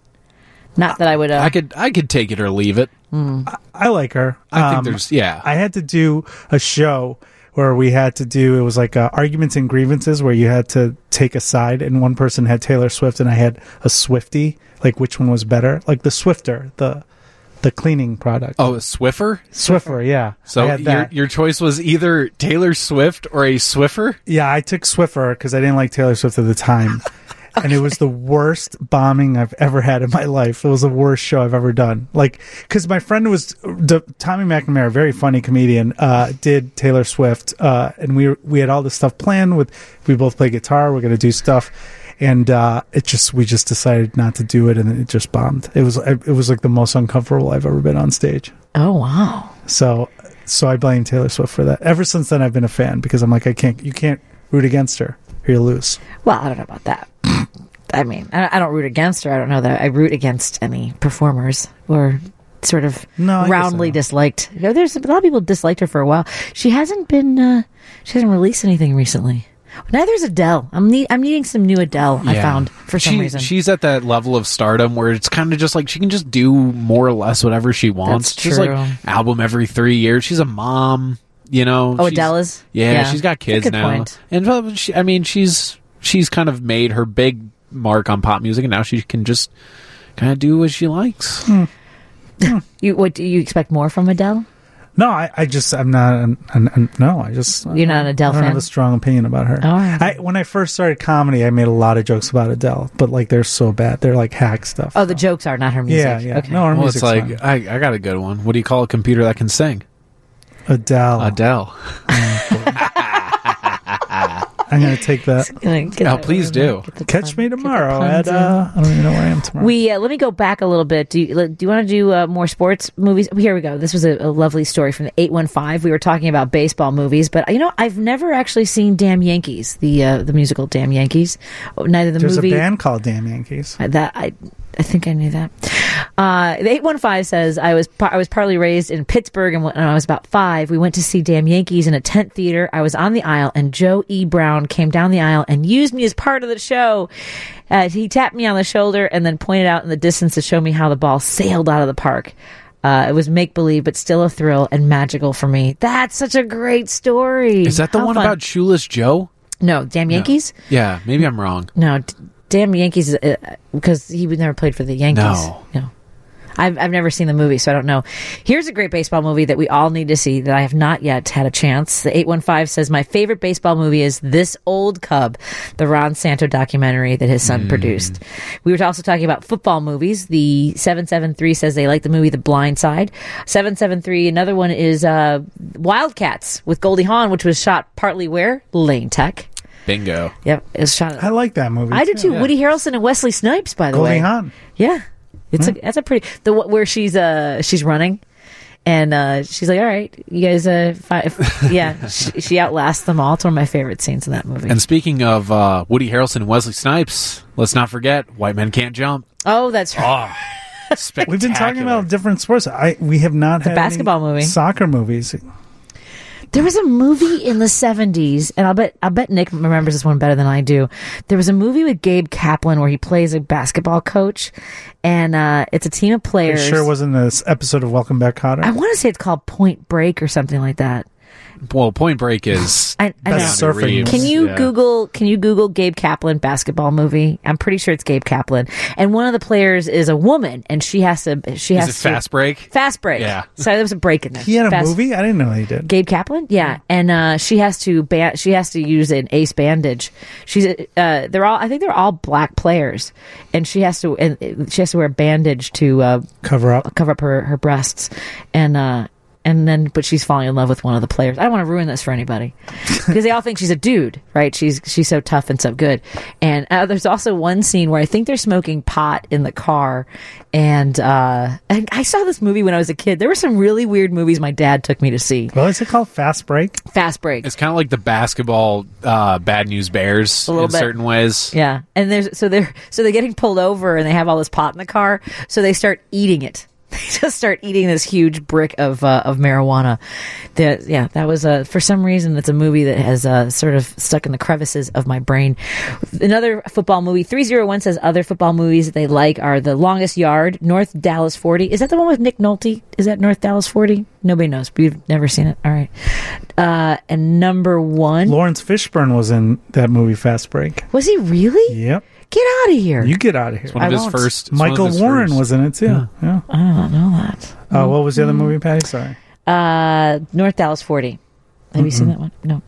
Not that I would. Uh, I could I could take it or leave it. I like her. I think Um, there's yeah. I had to do a show where we had to do it was like uh, arguments and grievances where you had to take a side, and one person had Taylor Swift and I had a Swiftie. Like which one was better? Like the Swifter, the the cleaning product. Oh, a Swiffer. Swiffer, yeah. So I had your that. your choice was either Taylor Swift or a Swiffer. Yeah, I took Swiffer because I didn't like Taylor Swift at the time. And it was the worst bombing I've ever had in my life. It was the worst show I've ever done. Like, because my friend was, the, Tommy McNamara, very funny comedian, uh, did Taylor Swift. Uh, and we we had all this stuff planned with, we both play guitar, we're going to do stuff. And uh, it just, we just decided not to do it, and it just bombed. It was, it was like the most uncomfortable I've ever been on stage. oh wow. So, so I blame Taylor Swift for that. Ever since then, I've been a fan because I'm like, I can't, you can't root against her or you lose. Well, I don't know about that. I mean, I I don't root against her. I don't know that I root against any performers or sort of No, I guess roundly I don't. disliked. You know, there's a lot of people disliked her for a while. She hasn't been. Uh, she hasn't released anything recently. Neither's Adele. I'm need, I'm needing some new Adele. I Yeah. found for some she, reason. She's at that level of stardom where it's kind of just like she can just do more or less whatever she wants. That's She's true. like album every three years. She's a mom, you know. Oh, She's- Adele is? Yeah, Yeah. she's got That's a kids good now, point. and uh, she, I mean, she's she's kind of made her big mark on pop music, and now she can just kind of do what she likes. you what do you expect more from Adele? No, I, I just I'm not. An, an, an, no, I just You're not an Adele I don't fan? have a strong opinion about her. All right. I, when I first started comedy, I made a lot of jokes about Adele, but like they're so bad. They're like hack stuff. Oh, the jokes are not her music. Yeah, yeah. Okay. No, her Well, it's music's like fine. I, I got a good one. What do you call a computer that can sing? Adele. Adele. I'm gonna take that. Gonna get Oh, that- please do. get the Catch pun- me get the tomorrow puns at. in. Uh, I don't even know where I am tomorrow. We uh, let me go back a little bit. Do you, do you want to do uh, more sports movies? Here we go. This was a, a lovely story from the eight one five. We were talking about baseball movies, but you know, I've never actually seen Damn Yankees, the uh, the musical Damn Yankees. Neither the There's movie a band called Damn Yankees. Uh, that I I think I knew that. Uh, the eight one five says I was par- I was partly raised in Pittsburgh, and when I was about five, we went to see Damn Yankees in a tent theater. I was on the aisle, and Joe E. Brown came down the aisle and used me as part of the show. Uh, he tapped me on the shoulder and then pointed out in the distance to show me how the ball sailed out of the park. Uh, it was make believe, but still a thrill and magical for me. That's such a great story. Is that the How one fun. about Shoeless Joe? No, Damn Yankees. Yeah, maybe I'm wrong. No, d- Damn Yankees, uh, because he would never played for the Yankees. No. no. I've I've never seen the movie, so I don't know. Here's a great baseball movie that we all need to see that I have not yet had a chance. The eight one five says my favorite baseball movie is This Old Cub, the Ron Santo documentary that his son Mm. produced. We were also talking about football movies. The seven seven three says they like the movie The Blind Side. seven seven three, another one is uh, Wildcats with Goldie Hawn, which was shot partly where? Lane Tech. Bingo. Yep, it was shot. I like that movie. I do too. Yeah. Woody Harrelson and Wesley Snipes, by the Goldie way. Hawn. Yeah, it's a that's a pretty the one where she's uh she's running, and uh she's like, all right, you guys uh five, yeah, she, she outlasts them all. It's one of my favorite scenes in that movie. And speaking of uh, Woody Harrelson and Wesley Snipes, let's not forget White Men Can't Jump. oh, that's right. We've been talking about different sports. I we have not The had basketball any movie. soccer movies. There was a movie in the seventies, and I'll bet I'll bet Nick remembers this one better than I do. There was a movie with Gabe Kaplan where he plays a basketball coach, and uh, it's a team of It players. sure wasn't this episode of Welcome Back, Kotter. I want to say it's called Point Break or something like that. Well, Point Break is I, I Best know. surfing movie. Can you Yeah. Google? Can you Google Gabe Kaplan basketball movie? I'm pretty sure it's Gabe Kaplan, and one of the players is a woman, and she has to. She Is has it to, Fast Break? Fast Break. Yeah. So there was a break in there. He had a Fast- movie? I didn't know he did. Gabe Kaplan, yeah, and uh, she has to ba- she has to use an ace bandage. She's uh, they're all I think they're all black players, and she has to and she has to wear a bandage to uh, Cover up. cover up her, her breasts, and uh, and then but she's falling in love with one of the players. I don't want to ruin this for anybody because they all think she's a dude, right? She's she's so tough and so good. And uh, there's also one scene where I think they're smoking pot in the car, and uh, and I saw this movie when I was a kid. There were some really weird movies my dad took me to see. What is it called? Fast Break? Fast Break. It's kind of like the basketball uh, Bad News Bears A little in bit. certain ways. Yeah, and there's so they're so they're getting pulled over, and they have all this pot in the car, so they start eating it. They just start eating this huge brick of uh, of marijuana. That yeah, that was uh, for some reason it's a movie that has uh, sort of stuck in the crevices of my brain. Another football movie, three oh one says other football movies that they like are The Longest Yard, North Dallas forty. Is that the one with Nick Nolte? Is that North Dallas forty? Nobody knows. We've never seen it. All right. Uh, and number one, Lawrence Fishburne was in that movie Fast Break. was he really? Yep. Get out of here! You get out of here. It's one of I his won't. first. it's one of Michael his Warren first. was in it too. Yeah. yeah. I don't know that. Uh, what was the other movie, Patty? Sorry. Uh, North Dallas forty. Have you seen that one? No.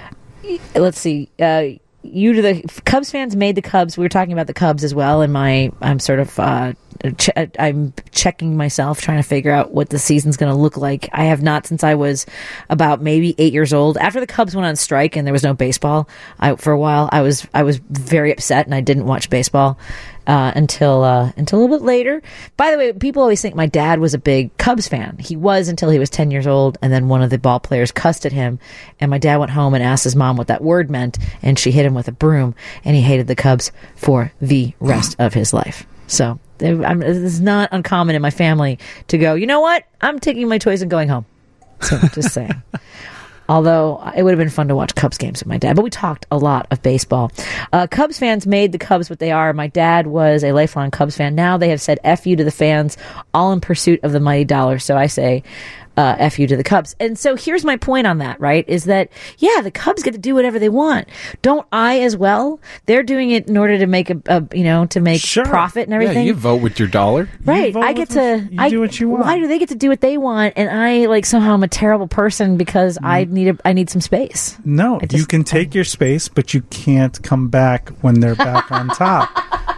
Let's see. Uh, you to the Cubs fans made the Cubs. We were talking about the Cubs as well, and my I'm sort of uh, ch- I'm checking myself, trying to figure out what the season's going to look like. I have not since I was about maybe eight years old. After the Cubs went on strike and there was no baseball, I for a while I was I was very upset and I didn't watch baseball. Uh, until uh, until a little bit later. By the way, people always think my dad was a big Cubs fan. He was until he was ten years old, and then one of the ball players cussed at him, and my dad went home and asked his mom what that word meant, and she hit him with a broom, and he hated the Cubs for the rest of his life. So I'm, it's not uncommon in my family to go, you know what? I'm taking my toys and going home. So just saying. Although it would have been fun to watch Cubs games with my dad. But we talked a lot of baseball. Uh, Cubs fans made the Cubs what they are. My dad was a lifelong Cubs fan. Now they have said F you to the fans, all in pursuit of the mighty dollar. So I say uh, F you to the Cubs. And so here's my point on that, right? Is that, yeah, the Cubs get to do whatever they want. Don't I as well? They're doing it in order to make a, a you know, to make Sure. profit and Yeah, everything. you vote with your dollar. Right, vote I get with to. what- you I do what you want. Why do they get to do what they want, and I like somehow I'm a terrible person because I need a, I need some space. No, I just- you can take your space, but you can't come back when they're back on top.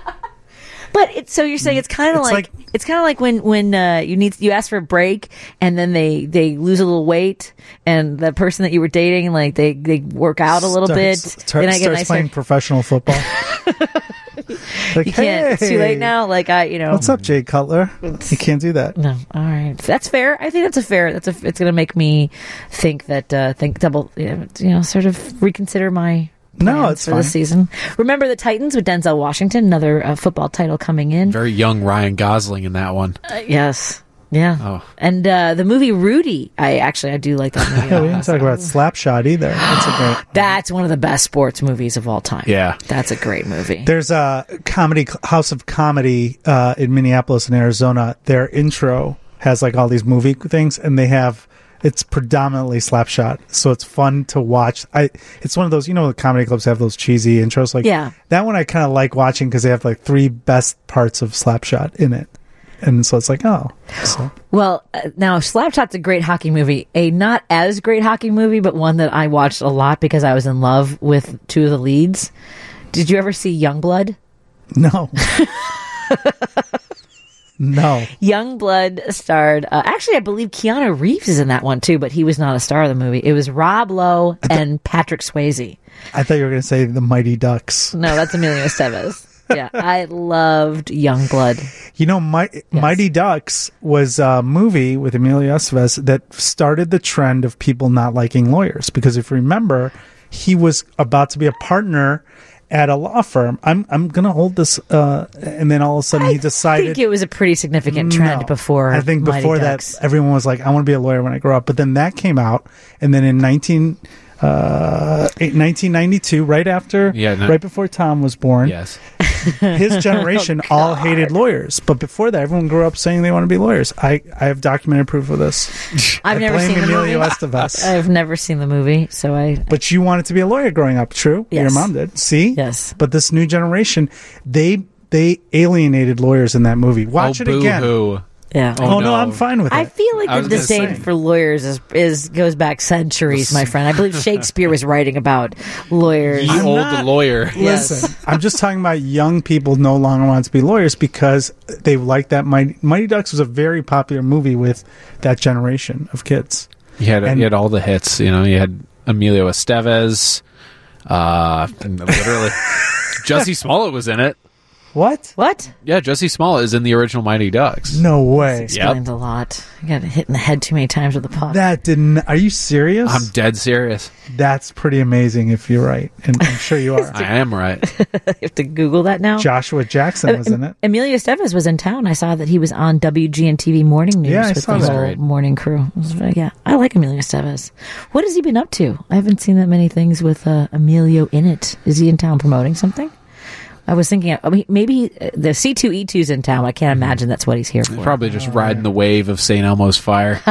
But it's so you're saying it's kind of It's like, like- it's kind of like when when uh, you need you ask for a break and then they they lose a little weight and the person that you were dating like they they work out a little bit. Starts, start- then I get starts nicer. playing professional football. Like, You can't. It's too hey, late now. Like I, you know. What's up, Jay Cutler? You can't do that. No, all right, that's fair. I think that's a fair. That's a. It's going to make me think that uh, think double. You know, you know, sort of reconsider my. No, plans it's for fine. this season. Remember the Titans with Denzel Washington, another uh, football title coming in. Very young Ryan Gosling in that one. Uh, yes, yeah, Oh. and uh, the movie Rudy. I actually I do like that movie. Yeah, we didn't talk about Slapshot either. That's a great. That's one of the best sports movies of all time. Yeah. That's a great movie. There's a comedy House of Comedy uh, in Minneapolis in Arizona. Their intro has like all these movie things, and they have it's predominantly Slapshot, so it's fun to watch. I it's one of those, you know, the comedy clubs have those cheesy intros. Like Yeah. that one I kind of like watching because they have like three best parts of Slapshot in it, and so it's like oh, so. Well, uh, now Slapshot's a great hockey movie. A not as great hockey movie, but one that I watched a lot because I was in love with two of the leads. Did you ever see Youngblood? No. No. Youngblood starred, uh, actually, I believe Keanu Reeves is in that one too, but he was not a star of the movie. It was Rob Lowe and Patrick Swayze. I thought you were going to say the Mighty Ducks. No, that's Emilio Estevez. Yeah, I loved Youngblood. You know, My, Mighty Ducks was a movie with Emilio Estevez that started the trend of people not liking lawyers. Because if you remember, he was about to be a partner at a law firm. I'm I'm gonna hold this, uh, and then all of a sudden he I decided. think it was a pretty significant trend No. before. I think Mighty before Ducks. that, everyone was like, "I want to be a lawyer when I grow up." But then that came out, and then in nineteen, uh, nineteen ninety-two, right after, Yeah, no- right before Tom was born, Yes. his generation Oh, all hated lawyers. But before that, everyone grew up saying they want to be lawyers. I, I have documented proof of this. I've I never blame seen the Emilio movie. Estevez. I've never seen the movie, so I. But you wanted to be a lawyer growing up, true? Yes. Your mom did. See? Yes. But this new generation, they they alienated lawyers in that movie. Watch oh, it again. boo-hoo. Yeah. Oh, no. I'm fine with it. I feel like I the was gonna disdain say. for lawyers is, is goes back centuries, my friend. I believe Shakespeare was writing about lawyers. Ye old not- lawyer. Yes. Listen, I'm just talking about young people no longer want to be lawyers because they like that. Mighty, Mighty Ducks was a very popular movie with that generation of kids. You had, And- you had all the hits. You know, you had Emilio Estevez. Uh, and literally, Jussie Smollett was in it. What? What? Yeah, Jussie Smollett is in the original Mighty Ducks. No way. Explains a lot. I got hit in the head too many times with the puck. That didn't. Are you serious? I'm dead serious. That's pretty amazing if you're right. And I'm sure you are. I am right. You have to Google that now. Joshua Jackson was in it. Emilio Estevez was in town. I saw that he was on W G N T V Morning News Yeah, I with saw the that. whole Great. morning crew. It was very- yeah, I like Emilio Estevez. What has he been up to? I haven't seen that many things with uh, Emilio in it. Is he in town promoting something? I was thinking, I mean, maybe uh, the C two E two's in town. I can't imagine that's what he's here for. Probably just riding the wave of Saint Elmo's fire.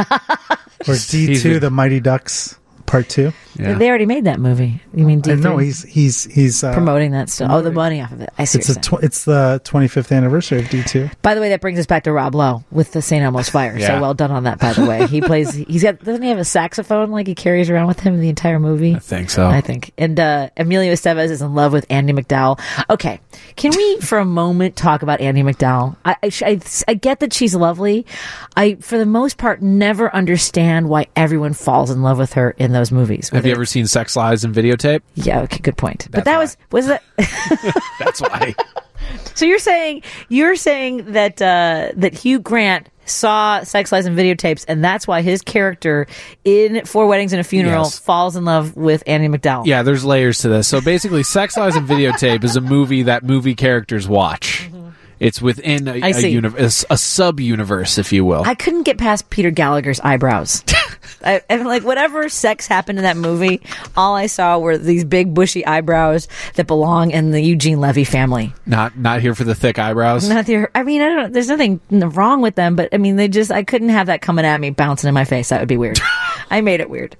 Or D He's two, been- the Mighty Ducks Part Two. Yeah. They already made that movie. You mean D I three? know he's he's he's uh, promoting that stuff. Oh, the money off of it. I see. It's what a you're saying. tw- it's the twenty-fifth anniversary of D two. By the way, that brings us back to Rob Lowe with the Saint Elmo's Fire. Yeah. So well done on that, by the way. He plays, he's got, doesn't he have a saxophone like he carries around with him in the entire movie? I think so. I think. And uh, Emilio Estevez is in love with Andy McDowell. Okay. Can we, for a moment, talk about Andy McDowell? I, I, I, I get that she's lovely. I, for the most part, never understand why everyone falls in love with her in those movies. Have you ever seen Sex Lies and Videotape? Yeah, okay, good point. but That's that why. was, was that... That's why. So you're saying you're saying that uh, that Hugh Grant saw Sex Lies and Videotapes, and that's why his character in Four Weddings and a Funeral Yes. falls in love with Andy McDowell. Yeah, there's layers to this. So basically, Sex Lies and Videotape is a movie that movie characters watch. It's within a, I a, see. uni- a, s- a sub-universe, if you will. I couldn't get past Peter Gallagher's eyebrows. I, and like whatever sex happened in that movie, all I saw were these big bushy eyebrows that belong in the Eugene Levy family. Not not here for the thick eyebrows. Not the, I mean, I don't. There's nothing wrong with them, but I mean, they just. I couldn't have that coming at me, bouncing in my face. That would be weird. I made it weird.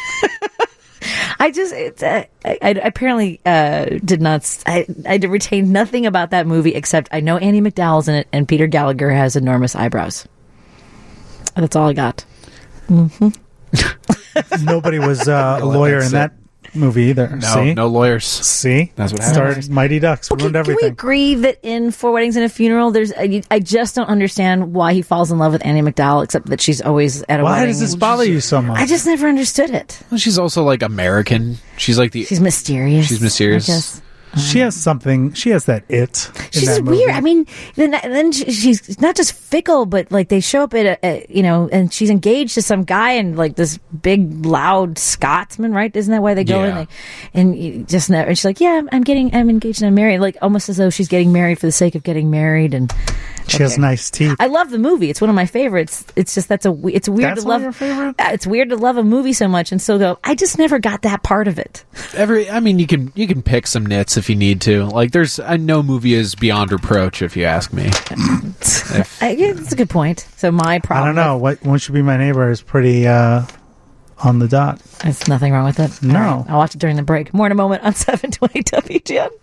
I just, it's, uh, I, I apparently uh, did not. s- I, I retained nothing about that movie except I know Andy McDowell's in it, and Peter Gallagher has enormous eyebrows. That's all I got. Mm-hmm. Nobody was uh, a Well, lawyer that's in it. that movie either. No, See? no lawyers. See? That's what happened. Started Mighty Ducks. Okay, Ruined can we everything. agree that in Four Weddings and a Funeral, there's I, I just don't understand why he falls in love with Annie McDowell, except that she's always at a Why wedding. does this bother you so much? I just never understood it. Well, she's also like American. She's like the. She's mysterious. She's mysterious. I guess. She has something. She has that it. in She's that weird. movie. I mean, then then she- she's not just fickle, but like they show up at a, a you know, and she's engaged to some guy and like this big loud Scotsman, right? Isn't that why they go Yeah. and they and you just never? And she's like, yeah, I'm, I'm getting, I'm engaged and I'm married, like almost as though she's getting married for the sake of getting married. And She has nice teeth. I love the movie. It's one of my favorites. It's just that's a we- it's weird That's to one love. of your favorite? Uh, It's weird to love a movie so much and still go. I just never got that part of it. Every, I mean, you can you can pick some nits if you need to. Like, there's, I know movie is beyond reproach, if you ask me. If- I, yeah, that's a good point. So my I problem. don't know. What Won't You Be My Neighbor is pretty uh, on the dot. There's nothing wrong with it. No. All right, I'll watch it during the break. More in a moment on seven twenty W G N.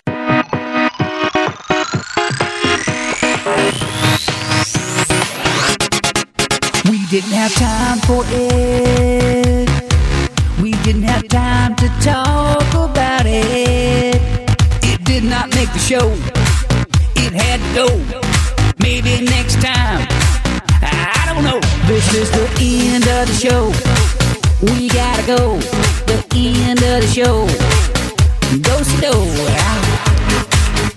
We didn't have time for it. We didn't have time to talk about it. It did not make the show. It had to go. Maybe next time. I don't know. This is the end of the show. We gotta go. The end of the show. Go, do.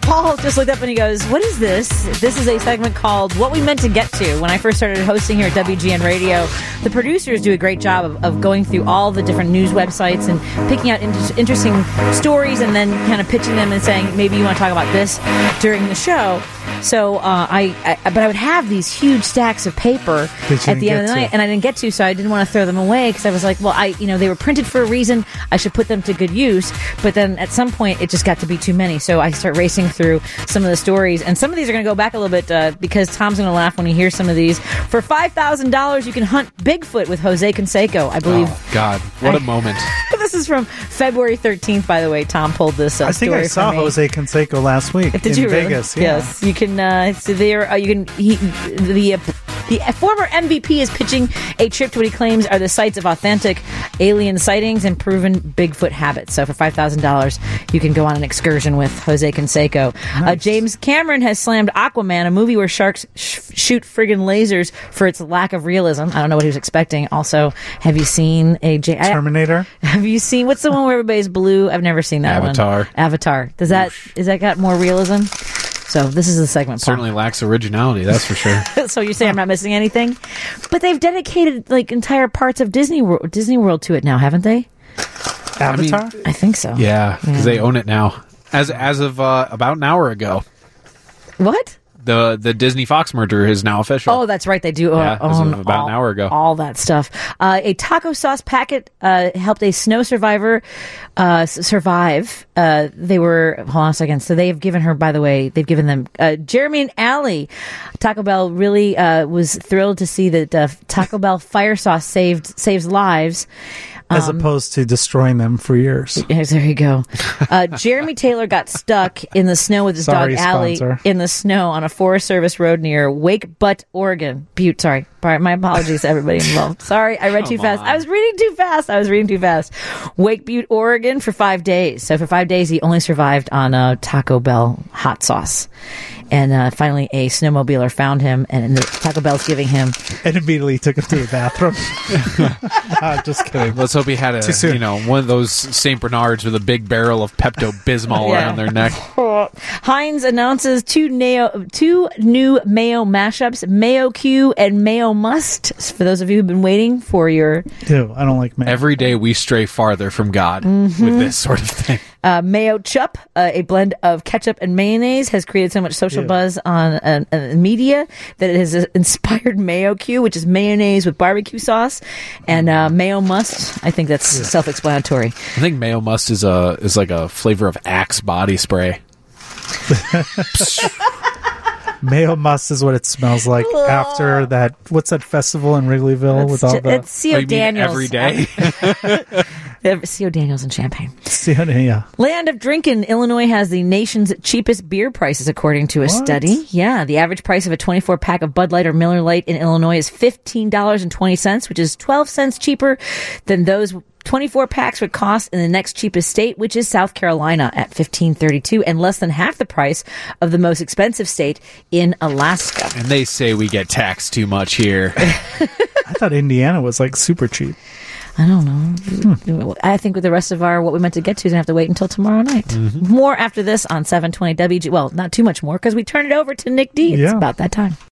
Paul just looked up and he goes, what is this? This is a segment called What We Meant to Get To. When I first started hosting here at W G N Radio, the producers do a great job of, of going through all the different news websites and picking out inter- interesting stories and then kind of pitching them and saying, maybe you want to talk about this during the show. So uh, I, I, but I would have these huge stacks of paper at the end of the night, and I didn't get to, so I didn't want to throw them away because I was like, well, I, you know, they were printed for a reason. I should put them to good use. But then at some point, it just got to be too many, so I start racing through some of the stories, and some of these are going to go back a little bit uh, because Tom's going to laugh when he hears some of these. For five thousand dollars, you can hunt Bigfoot with Jose Canseco, I believe. Oh God, what a moment! This is from February thirteenth, by the way. Tom pulled this uh, I think story I saw for me. Jose Canseco last week Did in you really? Vegas. Yeah. Yes, you can. Uh, so there, uh, you can. He, the uh, the former M V P is pitching a trip to what he claims are the sites of authentic alien sightings and proven Bigfoot habits. So for five thousand dollars, you can go on an excursion with Jose Canseco. Nice. Uh, James Cameron has slammed Aquaman, a movie where sharks sh- shoot friggin' lasers, for its lack of realism. I don't know what he was expecting. Also, have you seen a J- Terminator? I, have you seen what's the one where everybody's blue? I've never seen that Avatar. one. Avatar. Does that is that got more realism? So this is the segment. Paul. Certainly lacks originality, that's for sure. So you say I'm not missing anything, but they've dedicated like entire parts of Disney World, Disney World to it now, haven't they? Avatar. I, mean, I think so. Yeah, because yeah. they own it now. As as of uh, about an hour ago. What? The the Disney Fox merger is now official. Oh, that's right. They do yeah, own about all, an hour ago. all that stuff. Uh, a taco sauce packet uh, helped a snow survivor uh, survive. Uh, they were, hold on a second. So they have given her, by the way, they've given them, uh, Jeremy and Allie. Taco Bell really uh, was thrilled to see that uh, Taco Bell fire sauce saved saves lives. As um, opposed to destroying them for years. Yes, there you go. Uh, Jeremy Taylor got stuck in the snow with his sorry, dog Allie sponsor. in the snow on a Forest Service road near Wake Butte, Oregon. Butte, sorry. My apologies to everybody involved. Sorry, I read Come too fast. on. I was reading too fast. I was reading too fast. Wake Butte, Oregon for five days. So for five days, he only survived on uh, Taco Bell hot sauce. And uh, finally, a snowmobiler found him, and the Taco Bell's giving him. And immediately took him to the bathroom. uh, just kidding. Let's hope he had a, Too soon. you know, one of those Saint Bernards with a big barrel of Pepto-Bismol Yeah. around their neck. Heinz announces two, neo, two new mayo mashups, Mayo Q and Mayo Must. For those of you who've been waiting for your Ew, I don't like mayo. Every day we stray farther from God Mm-hmm. with this sort of thing. uh, Mayo Chup, uh, a blend of ketchup and mayonnaise, has created so much social Ew. buzz on uh, uh, media that it has uh, inspired Mayo Q, which is mayonnaise with barbecue sauce, and uh, Mayo Must. I think that's self-explanatory. I think Mayo Must is a is like a flavor of Axe body spray. Mayo Must is what it smells like after that. What's that festival in Wrigleyville It's, with all ju- the? it's C O. Oh, you mean Daniels. every day? C O. Daniels and Champagne. Yeah. Land of Drinkin', Illinois has the nation's cheapest beer prices, according to a What? study. Yeah, the average price of a twenty-four pack of Bud Light or Miller Lite in Illinois is fifteen dollars and twenty cents, which is twelve cents cheaper than those twenty-four packs would cost in the next cheapest state, which is South Carolina at fifteen thirty-two, and less than half the price of the most expensive state in Alaska. And they say we get taxed too much here. I thought Indiana was like super cheap. I don't know. I think with the rest of our what we meant to get to is going to have to wait until tomorrow night. More after this on seven twenty W G. Well, not too much more because we turn it over to Nick D. It's Yeah. about that time.